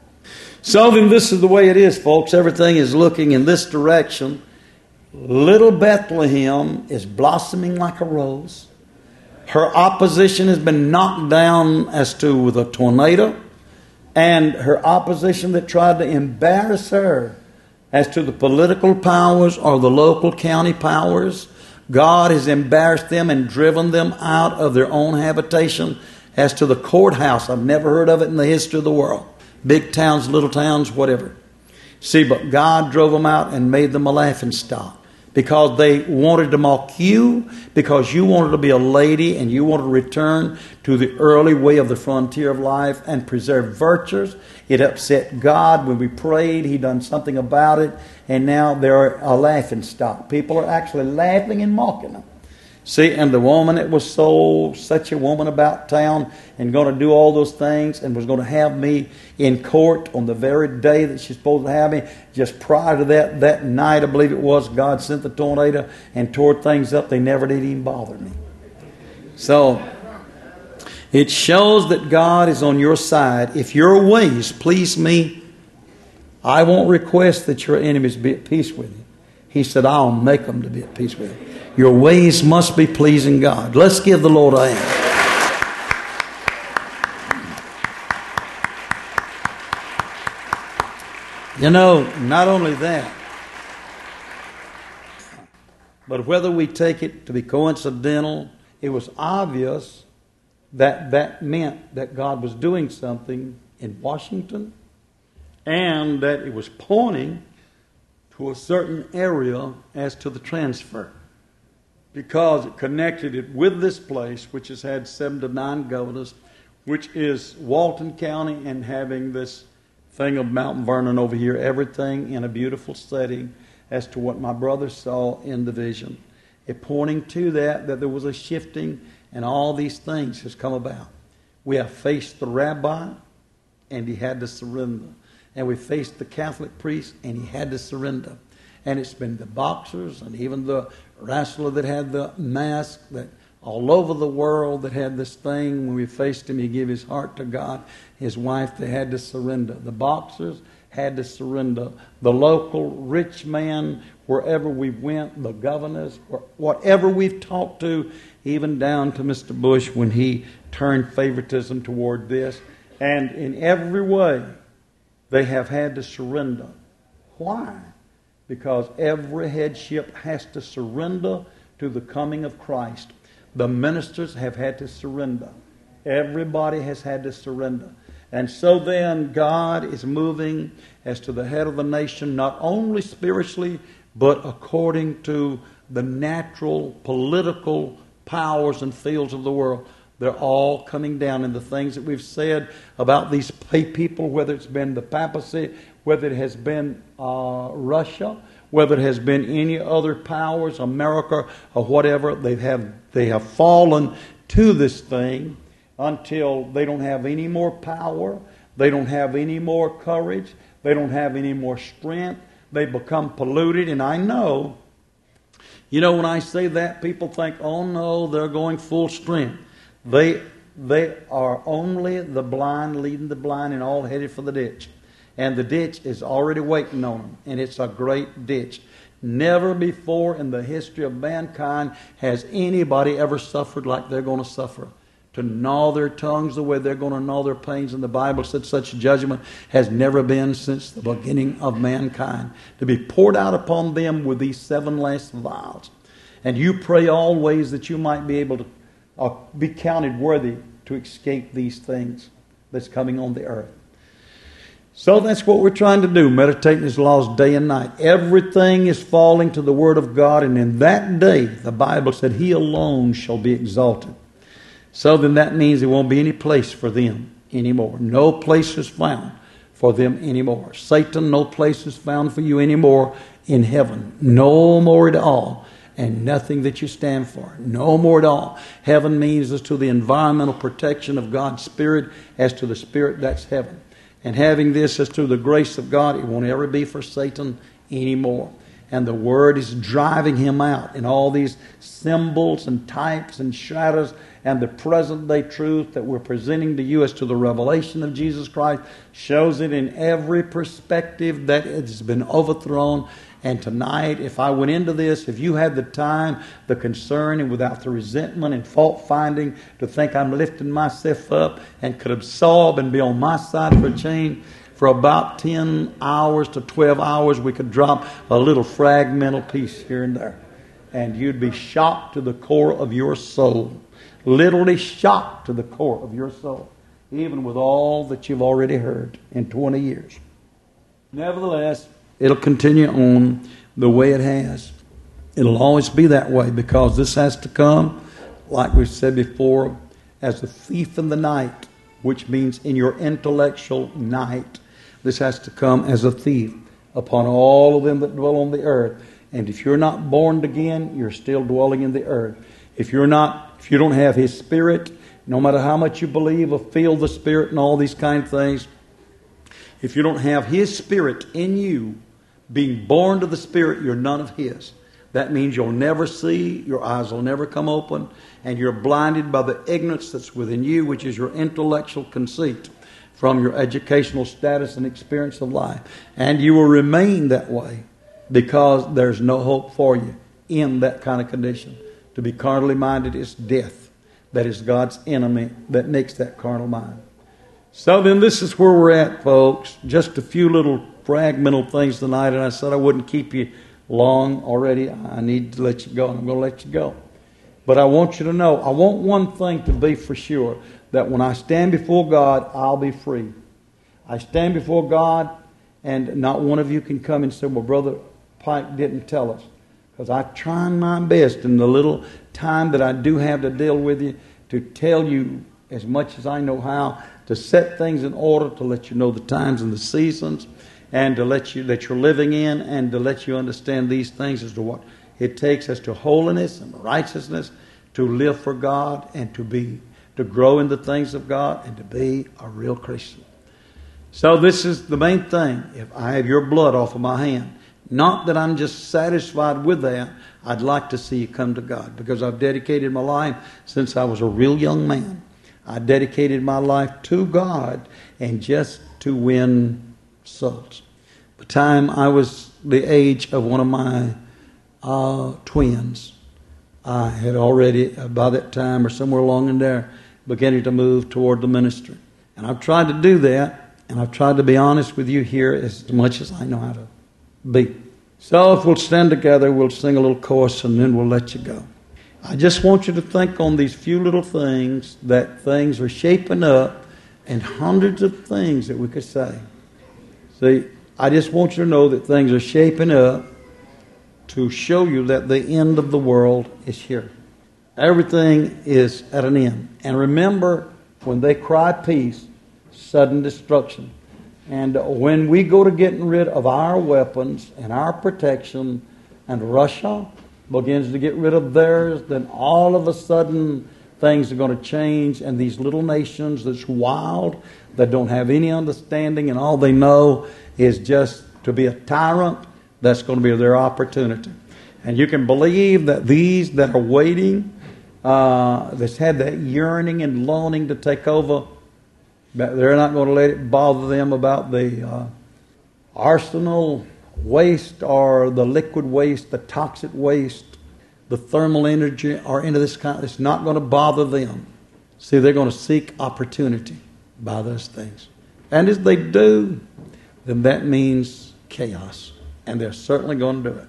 So then this is the way it is, folks. Everything is looking in this direction. Little Bethlehem is blossoming like a rose. Her opposition has been knocked down as to with a tornado. And her opposition that tried to embarrass her as to the political powers or the local county powers God has embarrassed them and driven them out of their own habitation. As to the courthouse, I've never heard of it in the history of the world. Big towns, little towns, whatever. See, but God drove them out and made them a laughingstock. Because they wanted to mock you, because you wanted to be a lady and you wanted to return to the early way of the frontier of life and preserve virtues. It upset God when we prayed. He done something about it. And now they're a laughingstock. People are actually laughing and mocking them. See, and the woman that was so, such a woman about town and going to do all those things and was going to have me in court on the very day that she's supposed to have me, just prior to that, that night, I believe it was, God sent the tornado and tore things up. They never did even bother me. So, it shows that God is on your side. If your ways please me, I won't request that your enemies be at peace with you. He said, I'll make them to be at peace with you. Your ways must be pleasing God. Let's give the Lord a hand. You know, not only that, but whether we take it to be coincidental, it was obvious that that meant that God was doing something in Washington and that it was pointing to a certain area as to the transfer. Because it connected it with this place, which has had seven to nine governors, which is Walton County, and having this thing of Mount Vernon over here, everything in a beautiful setting as to what my brother saw in the vision. It pointing to that, that there was a shifting, and all these things has come about. We have faced the rabbi, and he had to surrender. And we faced the Catholic priest, and he had to surrender. And it's been the boxers and even the wrestler that had the mask, that all over the world that had this thing. When we faced him, he gave his heart to God. His wife, they had to surrender. The boxers had to surrender. The local rich man, wherever we went, the governors, or whatever we've talked to, even down to Mister Bush when he turned favoritism toward this. And in every way, they have had to surrender. Why? Because every headship has to surrender to the coming of Christ. The ministers have had to surrender. Everybody has had to surrender. And so then God is moving as to the head of the nation, not only spiritually, but according to the natural political powers and fields of the world. They're all coming down in the things that we've said about these people, whether it's been the papacy, whether it has been uh, Russia, whether it has been any other powers, America or whatever. They have they have fallen to this thing until they don't have any more power. They don't have any more courage. They don't have any more strength. They become polluted. And I know, you know, when I say that, people think, oh no, they're going full strength. They they are only the blind leading the blind and all headed for the ditch. And the ditch is already waiting on them. And it's a great ditch. Never before in the history of mankind has anybody ever suffered like they're going to suffer. To gnaw their tongues the way they're going to gnaw their pains. And the Bible said such judgment has never been since the beginning of mankind. To be poured out upon them with these seven last vials. And you pray always that you might be able to uh, be counted worthy to escape these things that's coming on the earth. So that's what we're trying to do, meditating His laws day and night. Everything is falling to the Word of God, and in that day, the Bible said, He alone shall be exalted. So then that means there won't be any place for them anymore. No place is found for them anymore. Satan, no place is found for you anymore in heaven. No more at all. And nothing that you stand for. No more at all. Heaven means as to the environmental protection of God's Spirit, as to the Spirit, that's heaven. And having this as to the grace of God, it won't ever be for Satan anymore. And the Word is driving him out. And all these symbols and types and shadows and the present day truth that we're presenting to you as to the revelation of Jesus Christ shows it in every perspective that it's been overthrown. And tonight, if I went into this, if you had the time, the concern, and without the resentment and fault-finding to think I'm lifting myself up and could absorb and be on my side of a chain, for about ten hours to twelve hours, we could drop a little fragmental piece here and there. and you'd be shocked to the core of your soul. Literally shocked to the core of your soul, even with all that you've already heard in twenty years. Nevertheless, it'll continue on the way it has. It'll always be that way, because this has to come, like we said before, as a thief in the night, which means in your intellectual night. This has to come as a thief upon all of them that dwell on the earth. And if you're not born again, you're still dwelling in the earth. If you're not, if you don't have His Spirit, no matter how much you believe or feel the Spirit and all these kind of things, if you don't have His Spirit in you, being born to the Spirit, you're none of His. That means you'll never see, your eyes will never come open, and you're blinded by the ignorance that's within you, which is your intellectual conceit from your educational status and experience of life. And you will remain that way, because there's no hope for you in that kind of condition. To be carnally minded is death. That is God's enemy that makes that carnal mind. So then this is where we're at, folks. Just a few little fragmental things tonight, and I said I wouldn't keep you long already. I need to let you go, and I'm going to let you go. But I want you to know, I want one thing to be for sure, that when I stand before God, I'll be free. I stand before God, and not one of you can come and say, well, Brother Pike didn't tell us. Because I try my best in the little time that I do have to deal with you to tell you as much as I know how, to set things in order, to let you know the times and the seasons, and to let you that you're living in, and to let you understand these things as to what it takes as to holiness and righteousness, to live for God and to be to grow in the things of God and to be a real Christian. So this is the main thing. If I have your blood off of my hand, not that I'm just satisfied with that, I'd like to see you come to God, because I've dedicated my life since I was a real young man. I dedicated my life to God and just to win souls. By the time I was the age of one of my uh, twins, I had already, uh, by that time or somewhere along in there, beginning to move toward the ministry. And I've tried to do that, and I've tried to be honest with you here as much as I know how to be. So if we'll stand together, we'll sing a little chorus, and then we'll let you go. I just want you to think on these few little things, that things are shaping up, and hundreds of things that we could say. See, I just want you to know that things are shaping up to show you that the end of the world is here. Everything is at an end. And remember, when they cry peace, sudden destruction. And when we go to getting rid of our weapons and our protection, and Russia begins to get rid of theirs, then all of a sudden things are going to change, and these little nations that's wild, that don't have any understanding, and all they know is just to be a tyrant, that's going to be their opportunity. And you can believe that these that are waiting, uh, that's had that yearning and longing to take over, they're not going to let it bother them about the uh, arsenal waste or the liquid waste, the toxic waste, the thermal energy, or into this kind. It's not going to bother them. See, they're going to seek opportunity by those things. And as they do, then that means chaos. And they're certainly going to do it.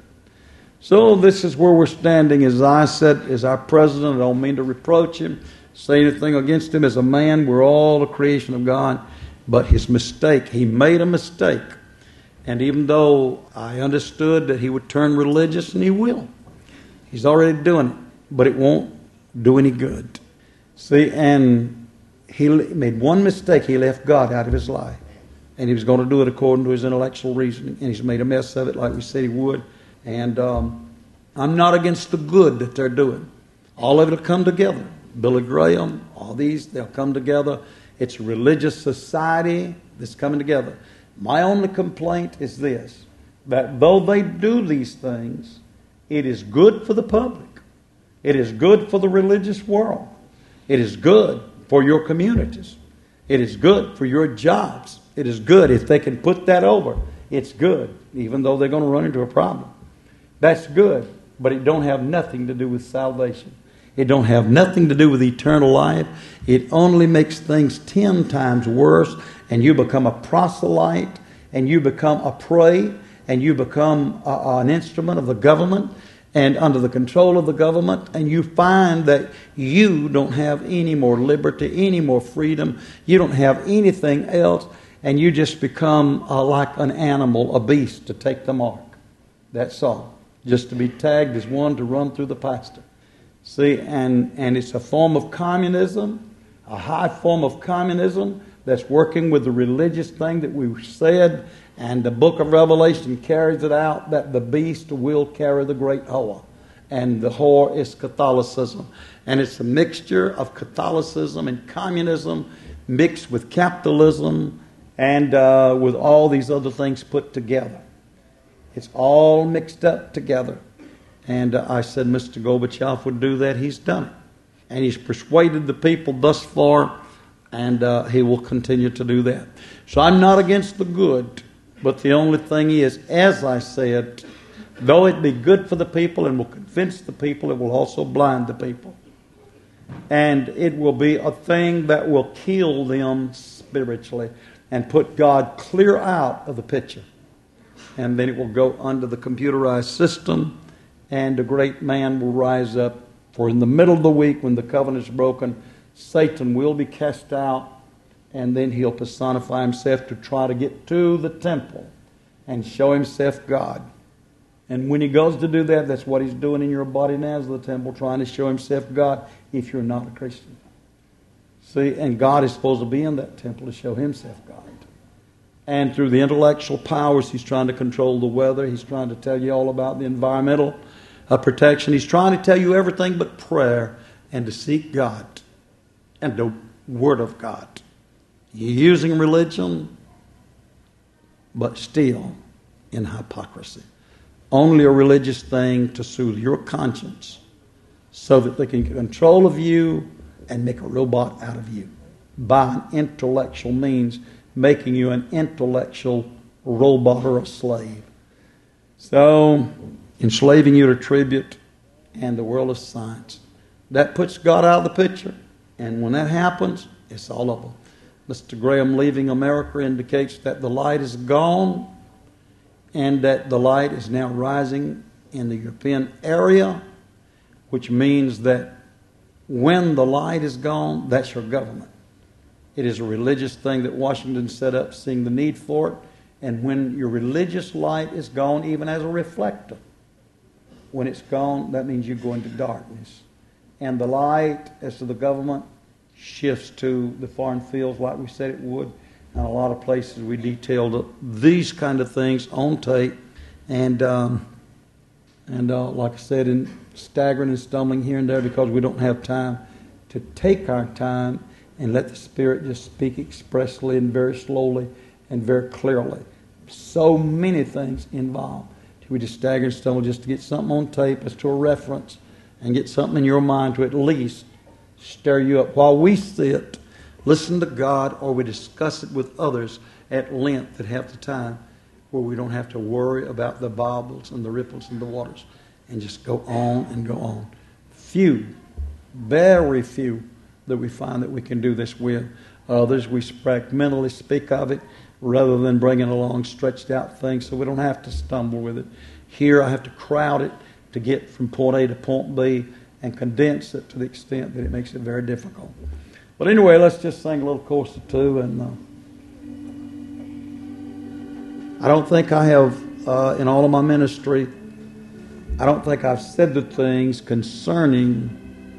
So this is where we're standing. As I said, as our president, I don't mean to reproach him, say anything against him. As a man, we're all a creation of God. But his mistake, he made a mistake. And even though I understood that he would turn religious, and he will. He's already doing it. But it won't do any good. See, and he made one mistake. He left God out of his life. And he was going to do it according to his intellectual reasoning. And he's made a mess of it like we said he would. And um, I'm not against the good that they're doing. All of it will come together. Billy Graham, all these, they'll come together. It's a religious society that's coming together. My only complaint is this, that though they do these things, it is good for the public. It is good for the religious world. It is good for your communities. It is good for your jobs. It is good if they can put that over. It's good, even though they're going to run into a problem. That's good, but it don't have nothing to do with salvation. It don't have nothing to do with eternal life. It only makes things ten times worse, and you become a proselyte, and you become a prey, and you become a, an instrument of the government, and under the control of the government, and you find that you don't have any more liberty, any more freedom, you don't have anything else, and you just become uh, like an animal, a beast to take the mark. That's all. Just to be tagged as one to run through the pasture. See, and, and it's a form of communism, a high form of communism that's working with the religious thing that we said, and the book of Revelation carries it out that the beast will carry the great whore. And the whore is Catholicism. And it's a mixture of Catholicism and communism mixed with capitalism and uh, with all these other things put together. It's all mixed up together. And uh, I said Mister Gorbachev would do that. He's done it. And he's persuaded the people thus far, and uh, he will continue to do that. So I'm not against the good, but the only thing is, as I said, though it be good for the people and will convince the people, it will also blind the people. And it will be a thing that will kill them spiritually and put God clear out of the picture. And then it will go under the computerized system, and a great man will rise up. For in the middle of the week, when the covenant is broken, Satan will be cast out, and then he'll personify himself to try to get to the temple and show himself God. And when he goes to do that, that's what he's doing in your body now, is the temple, trying to show himself God if you're not a Christian. See, and God is supposed to be in that temple to show himself God. And through the intellectual powers, he's trying to control the weather. He's trying to tell you all about the environmental uh, protection. He's trying to tell you everything but prayer and to seek God and the Word of God. You're using religion, but still in hypocrisy. Only a religious thing to soothe your conscience so that they can get control of you and make a robot out of you by an intellectual means, making you an intellectual robot or a slave. So, enslaving you to tribute and the world of science. That puts God out of the picture. And when that happens, it's all over. Mister Graham leaving America indicates that the light is gone and that the light is now rising in the European area, which means that when the light is gone, that's your government. It is a religious thing that Washington set up, seeing the need for it. And when your religious light is gone, even as a reflector, when it's gone, that means you go into darkness. And the light, as to the government, shifts to the foreign fields like we said it would. And a lot of places we detailed these kind of things on tape. And, um, and uh, like I said, in staggering and stumbling here and there because we don't have time to take our time and let the Spirit just speak expressly and very slowly and very clearly. So many things involved. We just stagger and stumble just to get something on tape as to a reference and get something in your mind to at least stir you up. While we sit, listen to God, or we discuss it with others at length that have the time, where we don't have to worry about the bobbles and the ripples and the waters, and just go on and go on. Few, very few, that we find that we can do this with. Others, we fragmentally speak of it rather than bringing along stretched out things so we don't have to stumble with it. Here I have to crowd it to get from point A to point B and condense it to the extent that it makes it very difficult. But anyway, let's just sing a little chorus or two. And uh, I don't think I have, uh, in all of my ministry, I don't think I've said the things concerning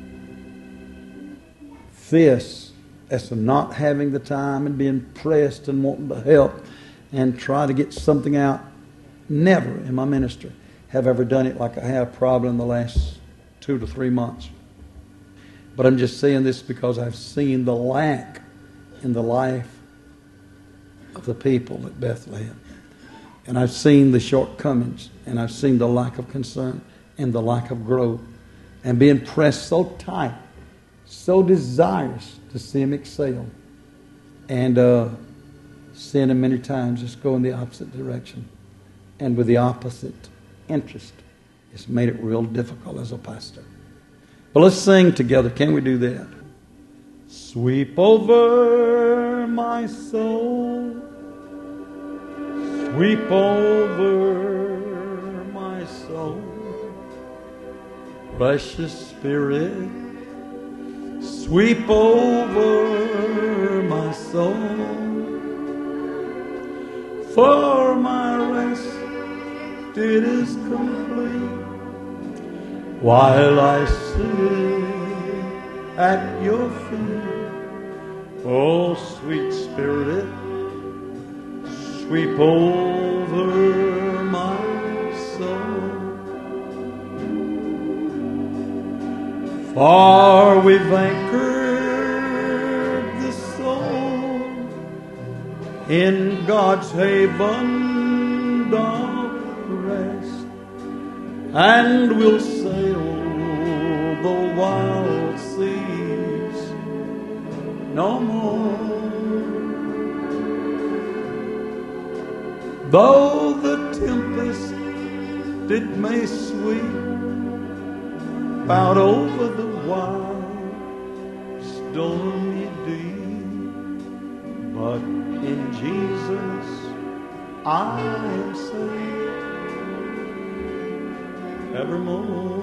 this as to not having the time and being pressed and wanting to help and try to get something out. Never in my ministry have ever done it like I have probably in the last two to three months. But I'm just saying this because I've seen the lack in the life of the people at Bethlehem. And I've seen the shortcomings, and I've seen the lack of concern and the lack of growth, and being pressed so tight, so desirous to see him excel, and uh, seeing him many times just go in the opposite direction and with the opposite interest. It's made it real difficult as a pastor. But let's sing together. Can we do that? Sweep over my soul, sweep over my soul, Precious Spirit, sweep over my soul, for my rest it is complete while I sit at your feet. Oh, sweet Spirit, sweep over my soul. For we've anchored the soul in God's haven of rest, and we'll sail the wild seas no more. Though the tempest it may sweep out over the wild stormy deep, but in Jesus I am safe evermore.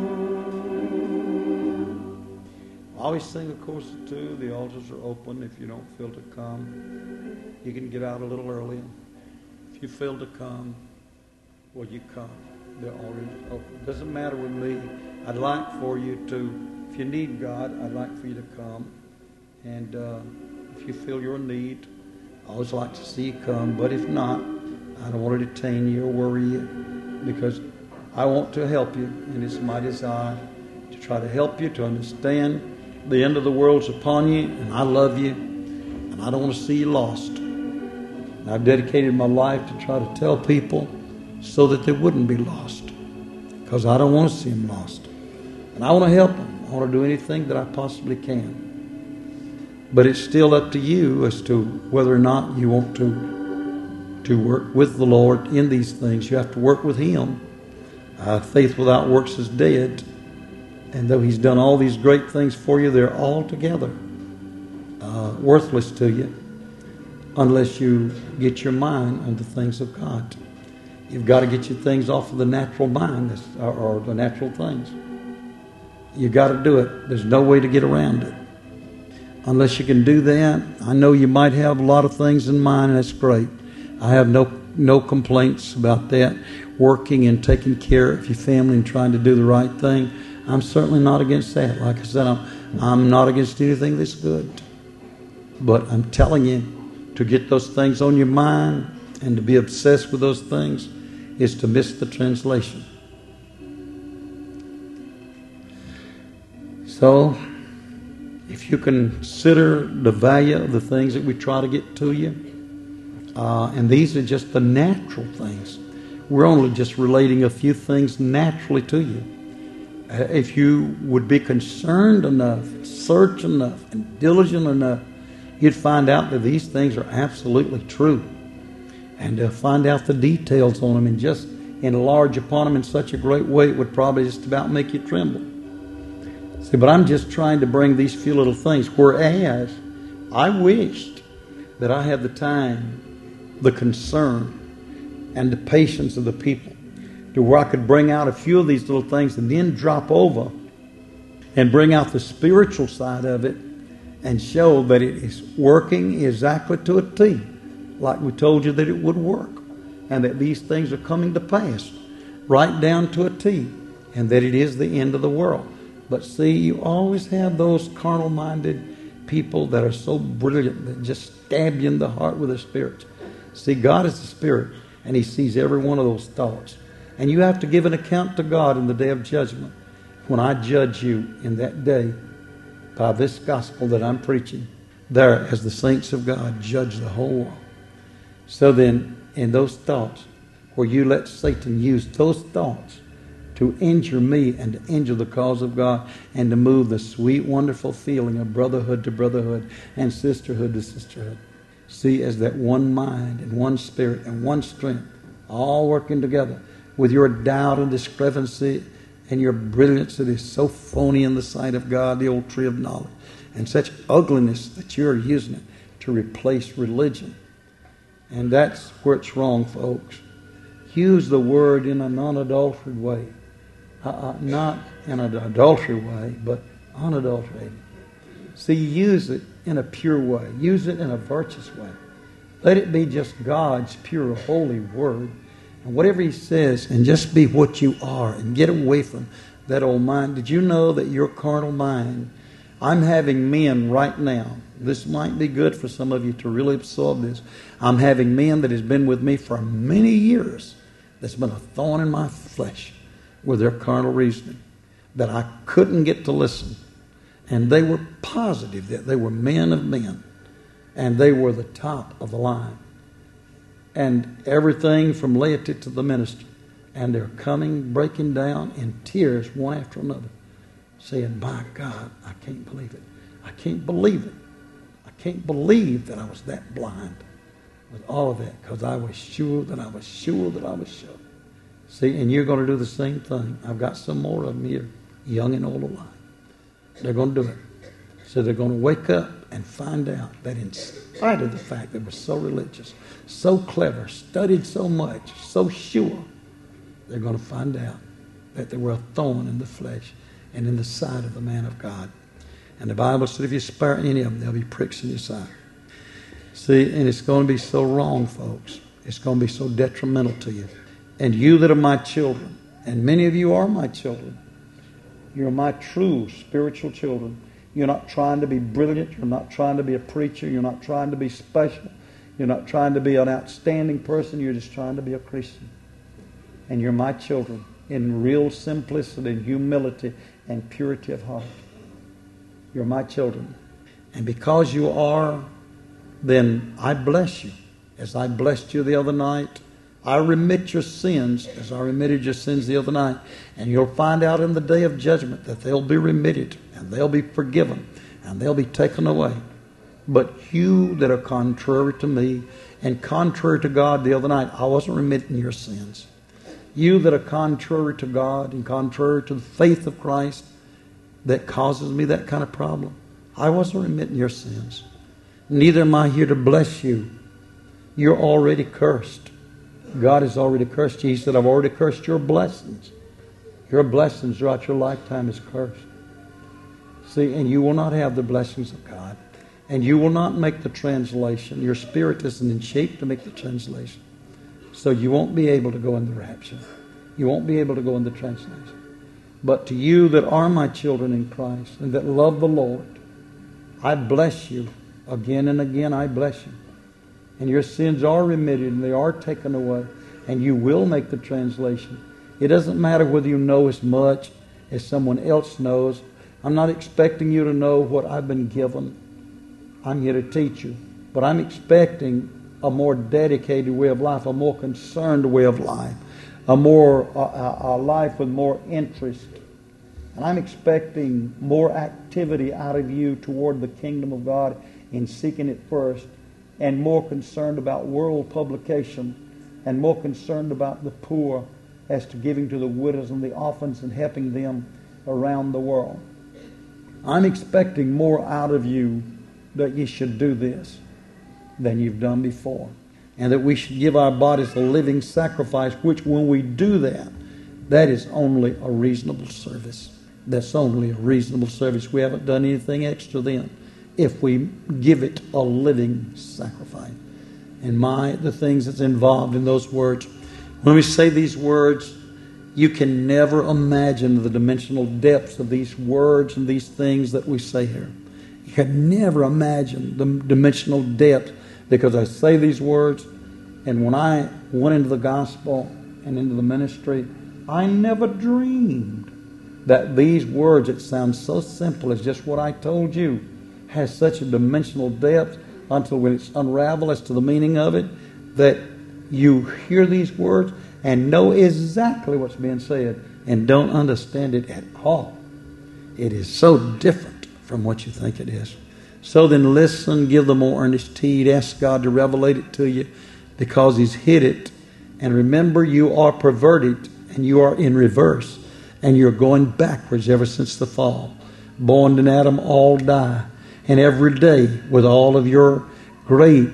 I always sing a chorus or two. The altars are open. If you don't feel to come, you can get out a little earlier. If you fail to come, well, you come. They're already open. Doesn't matter with me. I'd like for you to, if you need God, I'd like for you to come. And uh, if you feel your need, I always like to see you come. But if not, I don't want to detain you or worry you, because I want to help you. And it's my desire to try to help you to understand the end of the world's upon you. And I love you. And I don't want to see you lost. And I've dedicated my life to try to tell people so that they wouldn't be lost, because I don't want to see them lost. And I want to help them. I want to do anything that I possibly can. But it's still up to you as to whether or not you want to, to work with the Lord in these things. You have to work with Him. Uh, faith without works is dead. And though He's done all these great things for you, they're altogether uh, worthless to you unless you get your mind on the things of God. You've got to get your things off of the natural mind or, or the natural things. You've got to do it. There's no way to get around it. Unless you can do that, I know you might have a lot of things in mind, and that's great. I have no no complaints about that. Working and taking care of your family and trying to do the right thing, I'm certainly not against that. Like I said, I'm, I'm not against anything that's good. But I'm telling you, to get those things on your mind and to be obsessed with those things is to miss the translation. So, if you consider the value of the things that we try to get to you, uh, and these are just the natural things. We're only just relating a few things naturally to you. Uh, if you would be concerned enough, search enough, and diligent enough, you'd find out that these things are absolutely true. And to find out the details on them and just enlarge upon them in such a great way, it would probably just about make you tremble. See, but I'm just trying to bring these few little things, whereas I wished that I had the time, the concern, and the patience of the people to where I could bring out a few of these little things and then drop over and bring out the spiritual side of it and show that it is working exactly to a T, like we told you that it would work, and that these things are coming to pass right down to a T, and that it is the end of the world. But see, you always have those carnal-minded people that are so brilliant that just stab you in the heart with their spirits. See, God is the Spirit, and He sees every one of those thoughts. And you have to give an account to God in the day of judgment. When I judge you in that day by this gospel that I'm preaching, there, as the saints of God, judge the whole world. So then, in those thoughts, where you let Satan use those thoughts to injure me and to injure the cause of God and to move the sweet, wonderful feeling of brotherhood to brotherhood and sisterhood to sisterhood. See, as that one mind and one spirit and one strength, all working together with your doubt and discrepancy and your brilliance that is so phony in the sight of God, the old tree of knowledge, and such ugliness that you're using it to replace religion. And that's where it's wrong, folks. Use the word in an unadulterated way. uh, uh, not in an adultery way, but unadulterated. See, use it in a pure way. Use it in a virtuous way. Let it be just God's pure, holy word. And whatever He says, and just be what you are, and get away from that old mind. Did you know that your carnal mind, I'm having men right now, this might be good for some of you to really absorb this. I'm having men that has been with me for many years that's been a thorn in my flesh with their carnal reasoning, that I couldn't get to listen. And they were positive that they were men of men, and they were the top of the line. And everything from laity to the minister. And they're coming, breaking down in tears one after another, saying, my God, I can't believe it. I can't believe it. I can't believe that I was that blind with all of that, because I was sure that I was sure that I was sure. See, and you're going to do the same thing. I've got some more of them here, young and old alike. They're going to do it. So they're going to wake up and find out that in spite of the fact that we're so religious, so clever, studied so much, so sure, they're going to find out that they were a thorn in the flesh and in the side of the man of God. And the Bible said if you spare any of them, there'll be pricks in your side. See, and it's going to be so wrong, folks. It's going to be so detrimental to you. And you that are my children, and many of you are my children, you're my true spiritual children. You're not trying to be brilliant. You're not trying to be a preacher. You're not trying to be special. You're not trying to be an outstanding person. You're just trying to be a Christian. And you're my children in real simplicity and humility and purity of heart. You're my children. And because you are, then I bless you. As I blessed you the other night, I remit your sins as I remitted your sins the other night. And you'll find out in the day of judgment that they'll be remitted and they'll be forgiven and they'll be taken away. But you that are contrary to me and contrary to God the other night, I wasn't remitting your sins. You that are contrary to God and contrary to the faith of Christ that causes me that kind of problem, I wasn't remitting your sins. Neither am I here to bless you. You're already cursed. God has already cursed you. He said, I've already cursed your blessings. Your blessings throughout your lifetime is cursed. See, and you will not have the blessings of God. And you will not make the translation. Your spirit isn't in shape to make the translation. So you won't be able to go in the rapture. You won't be able to go in the translation. But to you that are my children in Christ and that love the Lord, I bless you. Again and again I bless you. And your sins are remitted and they are taken away. And you will make the translation. It doesn't matter whether you know as much as someone else knows. I'm not expecting you to know what I've been given. I'm here to teach you. But I'm expecting a more dedicated way of life, a more concerned way of life, a more a, a life with more interest. And I'm expecting more activity out of you toward the kingdom of God in seeking it first, and more concerned about world publication, and more concerned about the poor as to giving to the widows and the orphans and helping them around the world. I'm expecting more out of you that you should do this than you've done before. And that we should give our bodies a living sacrifice, which when we do that, that is only a reasonable service. That's only a reasonable service. We haven't done anything extra then if we give it a living sacrifice. And my, the things that's involved in those words. When we say these words, you can never imagine the dimensional depths of these words and these things that we say here. You can never imagine the dimensional depth, because I say these words, and when I went into the gospel and into the ministry, I never dreamed that these words that sound so simple as just what I told you has such a dimensional depth until when it's unraveled as to the meaning of it, that you hear these words and know exactly what's being said and don't understand it at all. It is so different from what you think it is. So then listen, give the more earnest heed, ask God to revelate it to you because He's hid it. And remember, you are perverted and you are in reverse and you're going backwards ever since the fall. Born in Adam, all die. And every day with all of your great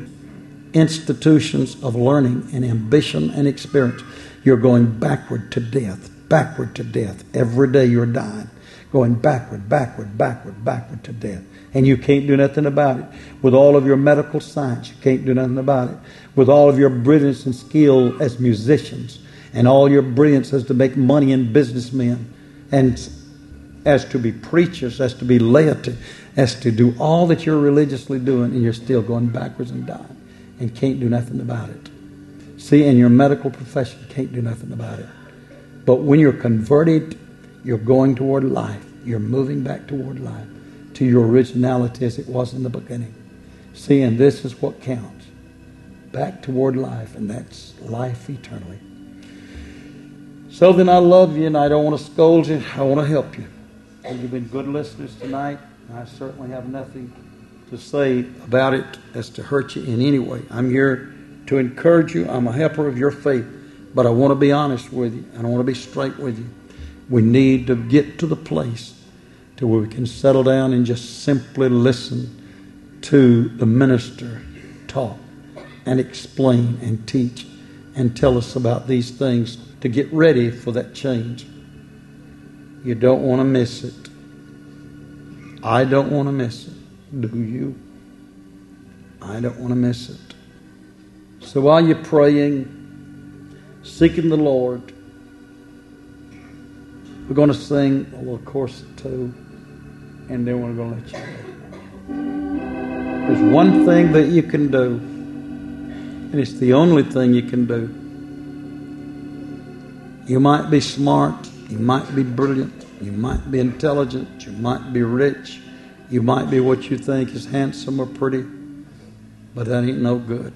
institutions of learning and ambition and experience, you're going backward to death. backward to death. Every day you're dying. Going backward, backward, backward, backward to death. And you can't do nothing about it. With all of your medical science, you can't do nothing about it. With all of your brilliance and skill as musicians, and all your brilliance as to make money in businessmen, and as to be preachers, as to be laity, as to do all that you're religiously doing, and you're still going backwards and dying and can't do nothing about it. See, in your medical profession, you can't do nothing about it. But when you're converted, you're going toward life. You're moving back toward life, to your originality as it was in the beginning. See, and this is what counts. Back toward life, and that's life eternally. So then I love you, and I don't want to scold you. I want to help you. And you've been good listeners tonight. I certainly have nothing to say about it as to hurt you in any way. I'm here to encourage you. I'm a helper of your faith. But I want to be honest with you. And I want to be straight with you. We need to get to the place to where we can settle down and just simply listen to the minister talk and explain and teach and tell us about these things to get ready for that change. You don't want to miss it. I don't want to miss it. Do you? I don't want to miss it. So while you're praying, seeking the Lord, we're going to sing a little chorus or two, and then we're going to let you go. There's one thing that you can do, and it's the only thing you can do. You might be smart, you might be brilliant, you might be intelligent, you might be rich, you might be what you think is handsome or pretty, but that ain't no good.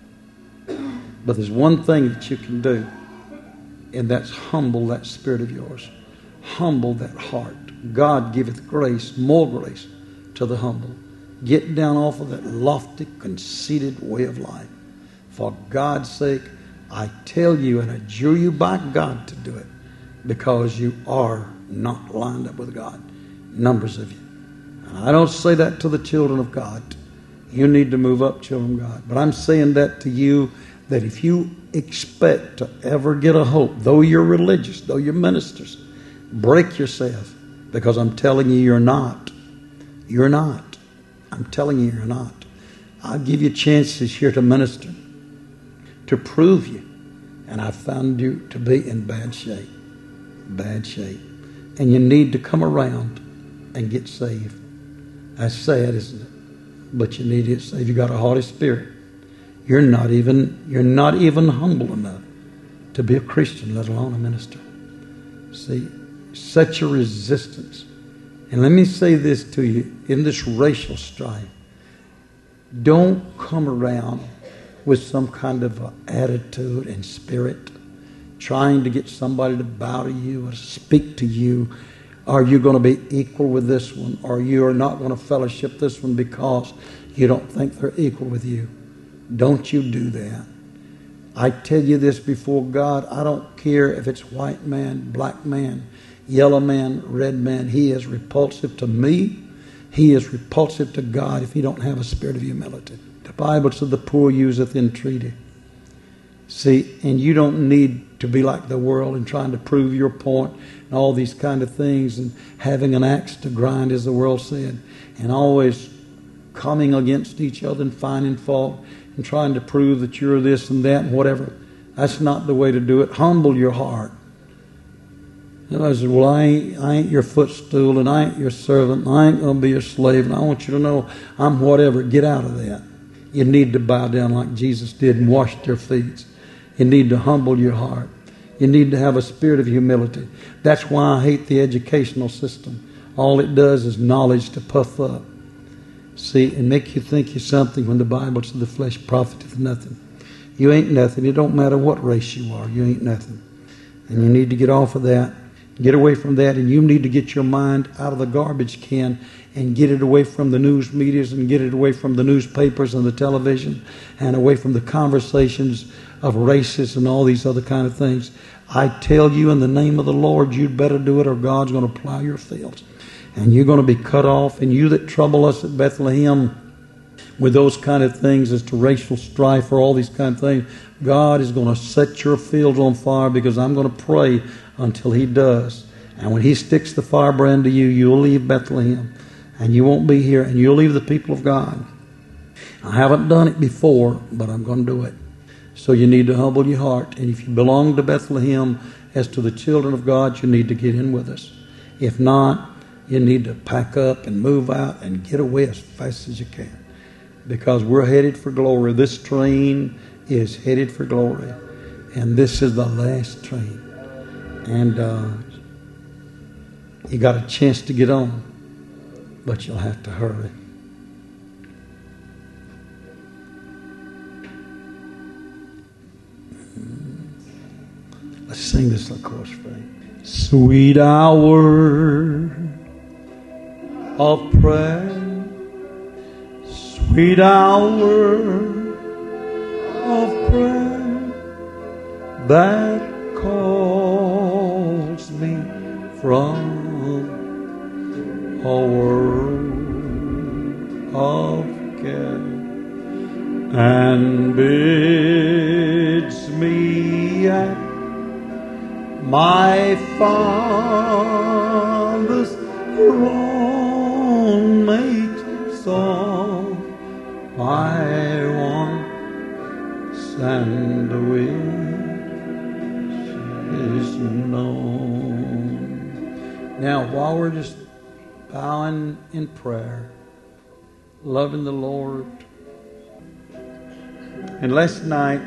But there's one thing that you can do, and that's humble that spirit of yours. Humble that heart. God giveth grace, more grace, to the humble. Get down off of that lofty, conceited way of life. For God's sake, I tell you and adjure you by God to do it, because you are not lined up with God. Numbers of you. And I don't say that to the children of God. You need to move up, children of God. But I'm saying that to you, that if you expect to ever get a hope, though you're religious, though you're ministers, break yourself, because I'm telling you you're not. You're not. I'm telling you you're not. I'll give you chances here to minister, to prove you. And I found you to be in bad shape. Bad shape. And you need to come around and get saved. That's sad, isn't it? But you need to get saved. You got a haughty spirit. You're not even you're not even humble enough to be a Christian, let alone a minister. See, such a resistance. And let me say this to you, in this racial strife, don't come around with some kind of a attitude and spirit, trying to get somebody to bow to you or to speak to you. Are you going to be equal with this one? Or you are not going to fellowship this one because you don't think they're equal with you? Don't you do that. I tell you this before God, I don't care if it's white man, black man, yellow man, red man. He is repulsive to me. He is repulsive to God if he don't have a spirit of humility. The Bible said the poor useth entreaty. See, and you don't need to be like the world and trying to prove your point and all these kind of things and having an axe to grind, as the world said, and always coming against each other and finding fault and trying to prove that you're this and that and whatever. That's not the way to do it. Humble your heart. And I said, well, I ain't, I ain't your footstool, and I ain't your servant, and I ain't going to be your slave, and I want you to know I'm whatever. Get out of that. You need to bow down like Jesus did and wash their feet. You need to humble your heart. You need to have a spirit of humility. That's why I hate the educational system. All it does is knowledge to puff up. See, and make you think you're something when the Bible says the flesh profiteth nothing. You ain't nothing. It don't matter what race you are. You ain't nothing. And you need to get off of that. Get away from that, and you need to get your mind out of the garbage can and get it away from the news medias and get it away from the newspapers and the television and away from the conversations of races and all these other kind of things. I tell you in the name of the Lord, you'd better do it, or God's going to plow your fields. And you're going to be cut off. And you that trouble us at Bethlehem with those kind of things as to racial strife or all these kind of things, God is going to set your fields on fire, because I'm going to pray until He does. And when He sticks the firebrand to you, you'll leave Bethlehem. And you won't be here, and you'll leave the people of God. I haven't done it before, but I'm going to do it. So you need to humble your heart. And if you belong to Bethlehem as to the children of God, you need to get in with us. If not, you need to pack up and move out and get away as fast as you can. Because we're headed for glory. This train is headed for glory. And this is the last train. And uh, you got a chance to get on, but you'll have to hurry. Let's sing this little chorus for you. Sweet hour of prayer, sweet hour of prayer that calls me from a world of care and bids me at my Father's throne make song my wants and wishes known. Now, while we're just bowing in prayer, loving the Lord, and last night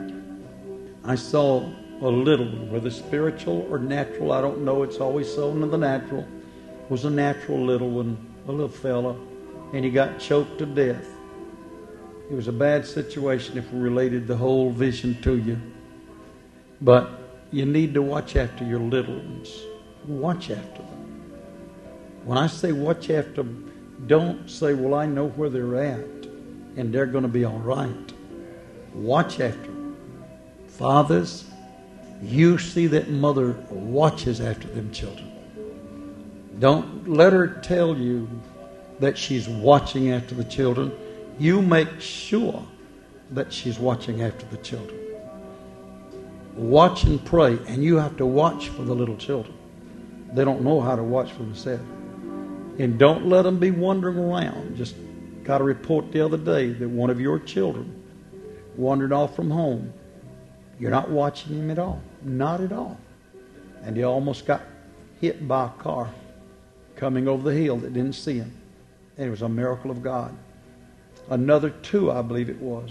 I saw a little, whether spiritual or natural, I don't know. It's always so in the natural. It was a natural little one, a little fella, and he got choked to death. It was a bad situation if we related the whole vision to you. But you need to watch after your little ones. Watch after them. When I say watch after them, don't say, well, I know where they're at, and they're going to be all right. Watch after them. Fathers, you see that mother watches after them children. Don't let her tell you that she's watching after the children. You make sure that she's watching after the children. Watch and pray, and you have to watch for the little children. They don't know how to watch for themselves. And don't let them be wandering around. Just got a report the other day that one of your children wandered off from home. You're not watching him at all. Not at all. And he almost got hit by a car coming over the hill that didn't see him. And it was a miracle of God. Another two, I believe it was.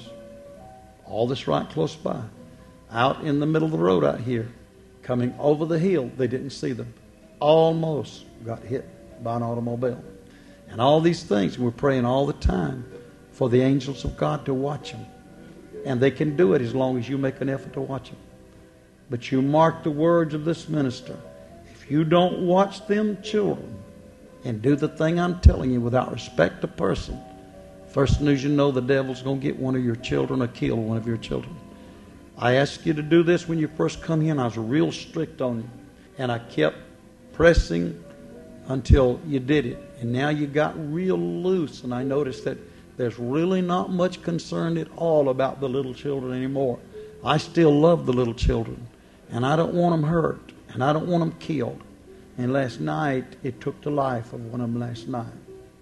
All this right close by. Out in the middle of the road out here. Coming over the hill, they didn't see them. Almost got hit by an automobile. And all these things, we're praying all the time for the angels of God to watch them. And they can do it as long as you make an effort to watch them. But you mark the words of this minister. If you don't watch them children and do the thing I'm telling you without respect to person, first news you know, the devil's going to get one of your children or kill one of your children. I asked you to do this when you first come here, and I was real strict on you. And I kept pressing until you did it. And now you got real loose, and I noticed that there's really not much concern at all about the little children anymore. I still love the little children, and I don't want them hurt, and I don't want them killed. And last night, it took the life of one of them last night.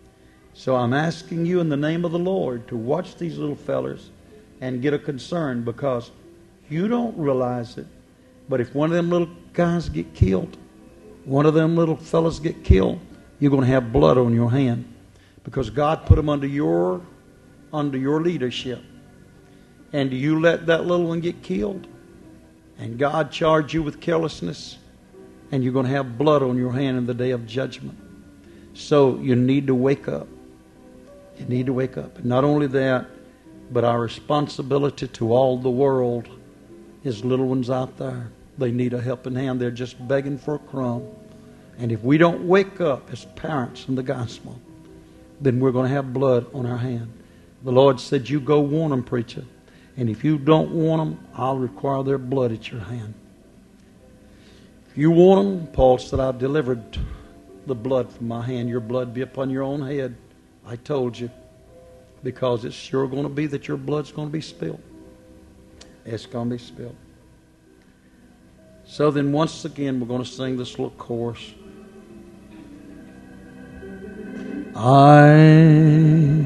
So I'm asking you in the name of the Lord to watch these little fellers and get a concern, because you don't realize it, but if one of them little guys get killed, one of them little fellas get killed, you're going to have blood on your hand. Because God put them under your under your leadership. And do you let that little one get killed? And God charge you with carelessness? And you're going to have blood on your hand in the day of judgment. So you need to wake up. You need to wake up. And not only that, but our responsibility to all the world is little ones out there. They need a helping hand. They're just begging for a crumb. And if we don't wake up as parents in the gospel, then we're going to have blood on our hand. The Lord said, you go warn them, preacher. And if you don't warn them, I'll require their blood at your hand. If you warn them, Paul said, I've delivered the blood from my hand. Your blood be upon your own head. I told you. Because it's sure going to be that your blood's going to be spilled. It's going to be spilled. So then once again we're going to sing this little chorus. I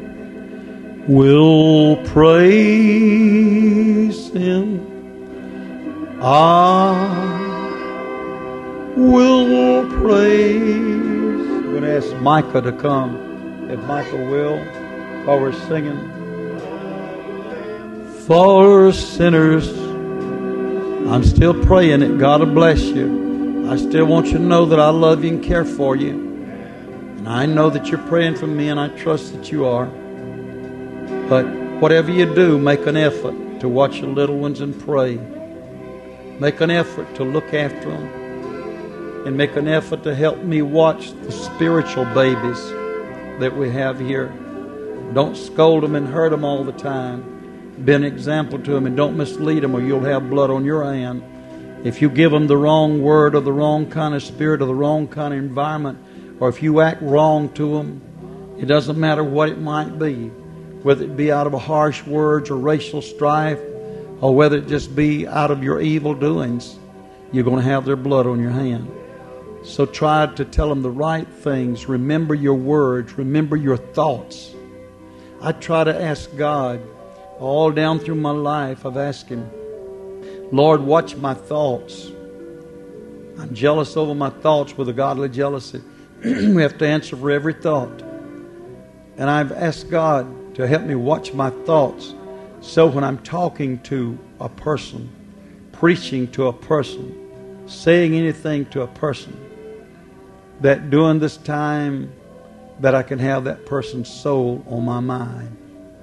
will praise Him. I will praise. I'm going to ask Micah to come, if Micah will, while we're singing. For sinners, I'm still praying it. God will bless you. I still want you to know that I love you and care for you. And I know that you're praying for me, and I trust that you are. But whatever you do, make an effort to watch your little ones and pray. Make an effort to look after them. And make an effort to help me watch the spiritual babies that we have here. Don't scold them and hurt them all the time. Be an example to them, and don't mislead them, or you'll have blood on your hand. If you give them the wrong word or the wrong kind of spirit or the wrong kind of environment, or if you act wrong to them, it doesn't matter what it might be, whether it be out of harsh words or racial strife, or whether it just be out of your evil doings, you're going to have their blood on your hand. So try to tell them the right things. Remember your words. Remember your thoughts. I try to ask God, all down through my life, I've asked Him, Lord, watch my thoughts. I'm jealous over my thoughts with a godly jealousy. We have to answer for every thought. And I've asked God to help me watch my thoughts, so when I'm talking to a person, preaching to a person, saying anything to a person, that during this time that I can have that person's soul on my mind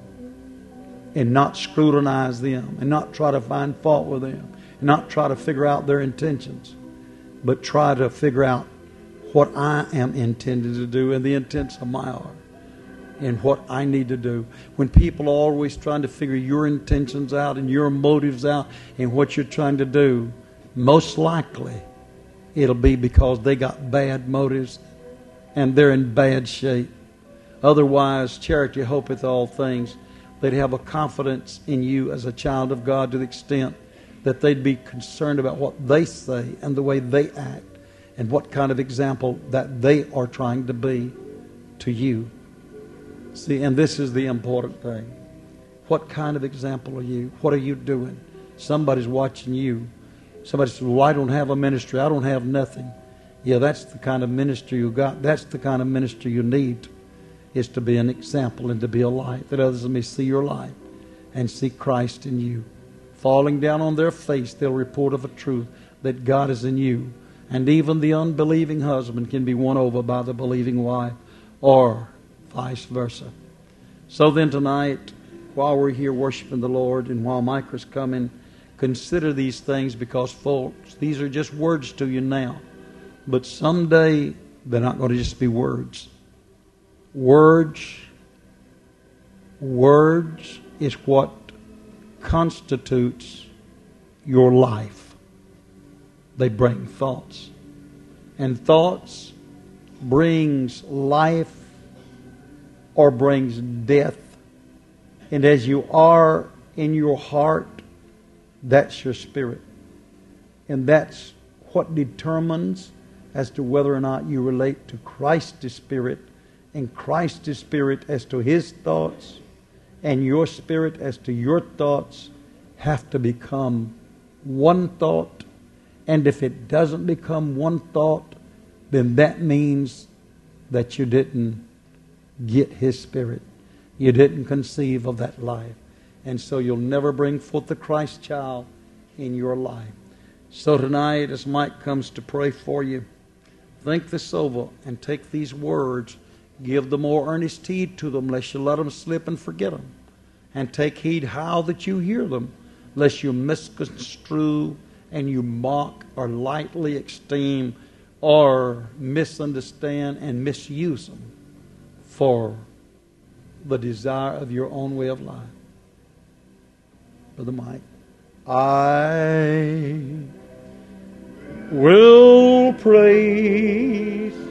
and not scrutinize them and not try to find fault with them and not try to figure out their intentions, but try to figure out what I am intended to do and the intents of my heart and what I need to do. When people are always trying to figure your intentions out and your motives out and what you're trying to do, most likely it'll be because they got bad motives and they're in bad shape. Otherwise, charity hopeth all things. They'd have a confidence in you as a child of God to the extent that they'd be concerned about what they say and the way they act and what kind of example that they are trying to be to you. See, and this is the important thing. What kind of example are you? What are you doing? Somebody's watching you. Somebody says, well, I don't have a ministry. I don't have nothing. Yeah, that's the kind of ministry you got. That's the kind of ministry you need, is to be an example and to be a light, that others may see your light and see Christ in you. Falling down on their face, they'll report of a truth that God is in you. And even the unbelieving husband can be won over by the believing wife, or vice versa. So then tonight, while we're here worshiping the Lord and while Micah's coming, consider these things, because, folks, these are just words to you now. But someday, they're not going to just be words. Words, words is what constitutes your life. They bring thoughts. And thoughts brings life or brings death. And as you are in your heart, that's your spirit. And that's what determines as to whether or not you relate to Christ's spirit, and Christ's spirit as to His thoughts, and your spirit as to your thoughts have to become one thought. And if it doesn't become one thought, then that means that you didn't get His spirit. You didn't conceive of that life. And so you'll never bring forth the Christ child in your life. So tonight, as Mike comes to pray for you, think this over and take these words. Give the more earnest heed to them, lest you let them slip and forget them. And take heed how that you hear them, lest you misconstrue and you mock or lightly esteem or misunderstand and misuse them for the desire of your own way of life. Brother Mike. I will praise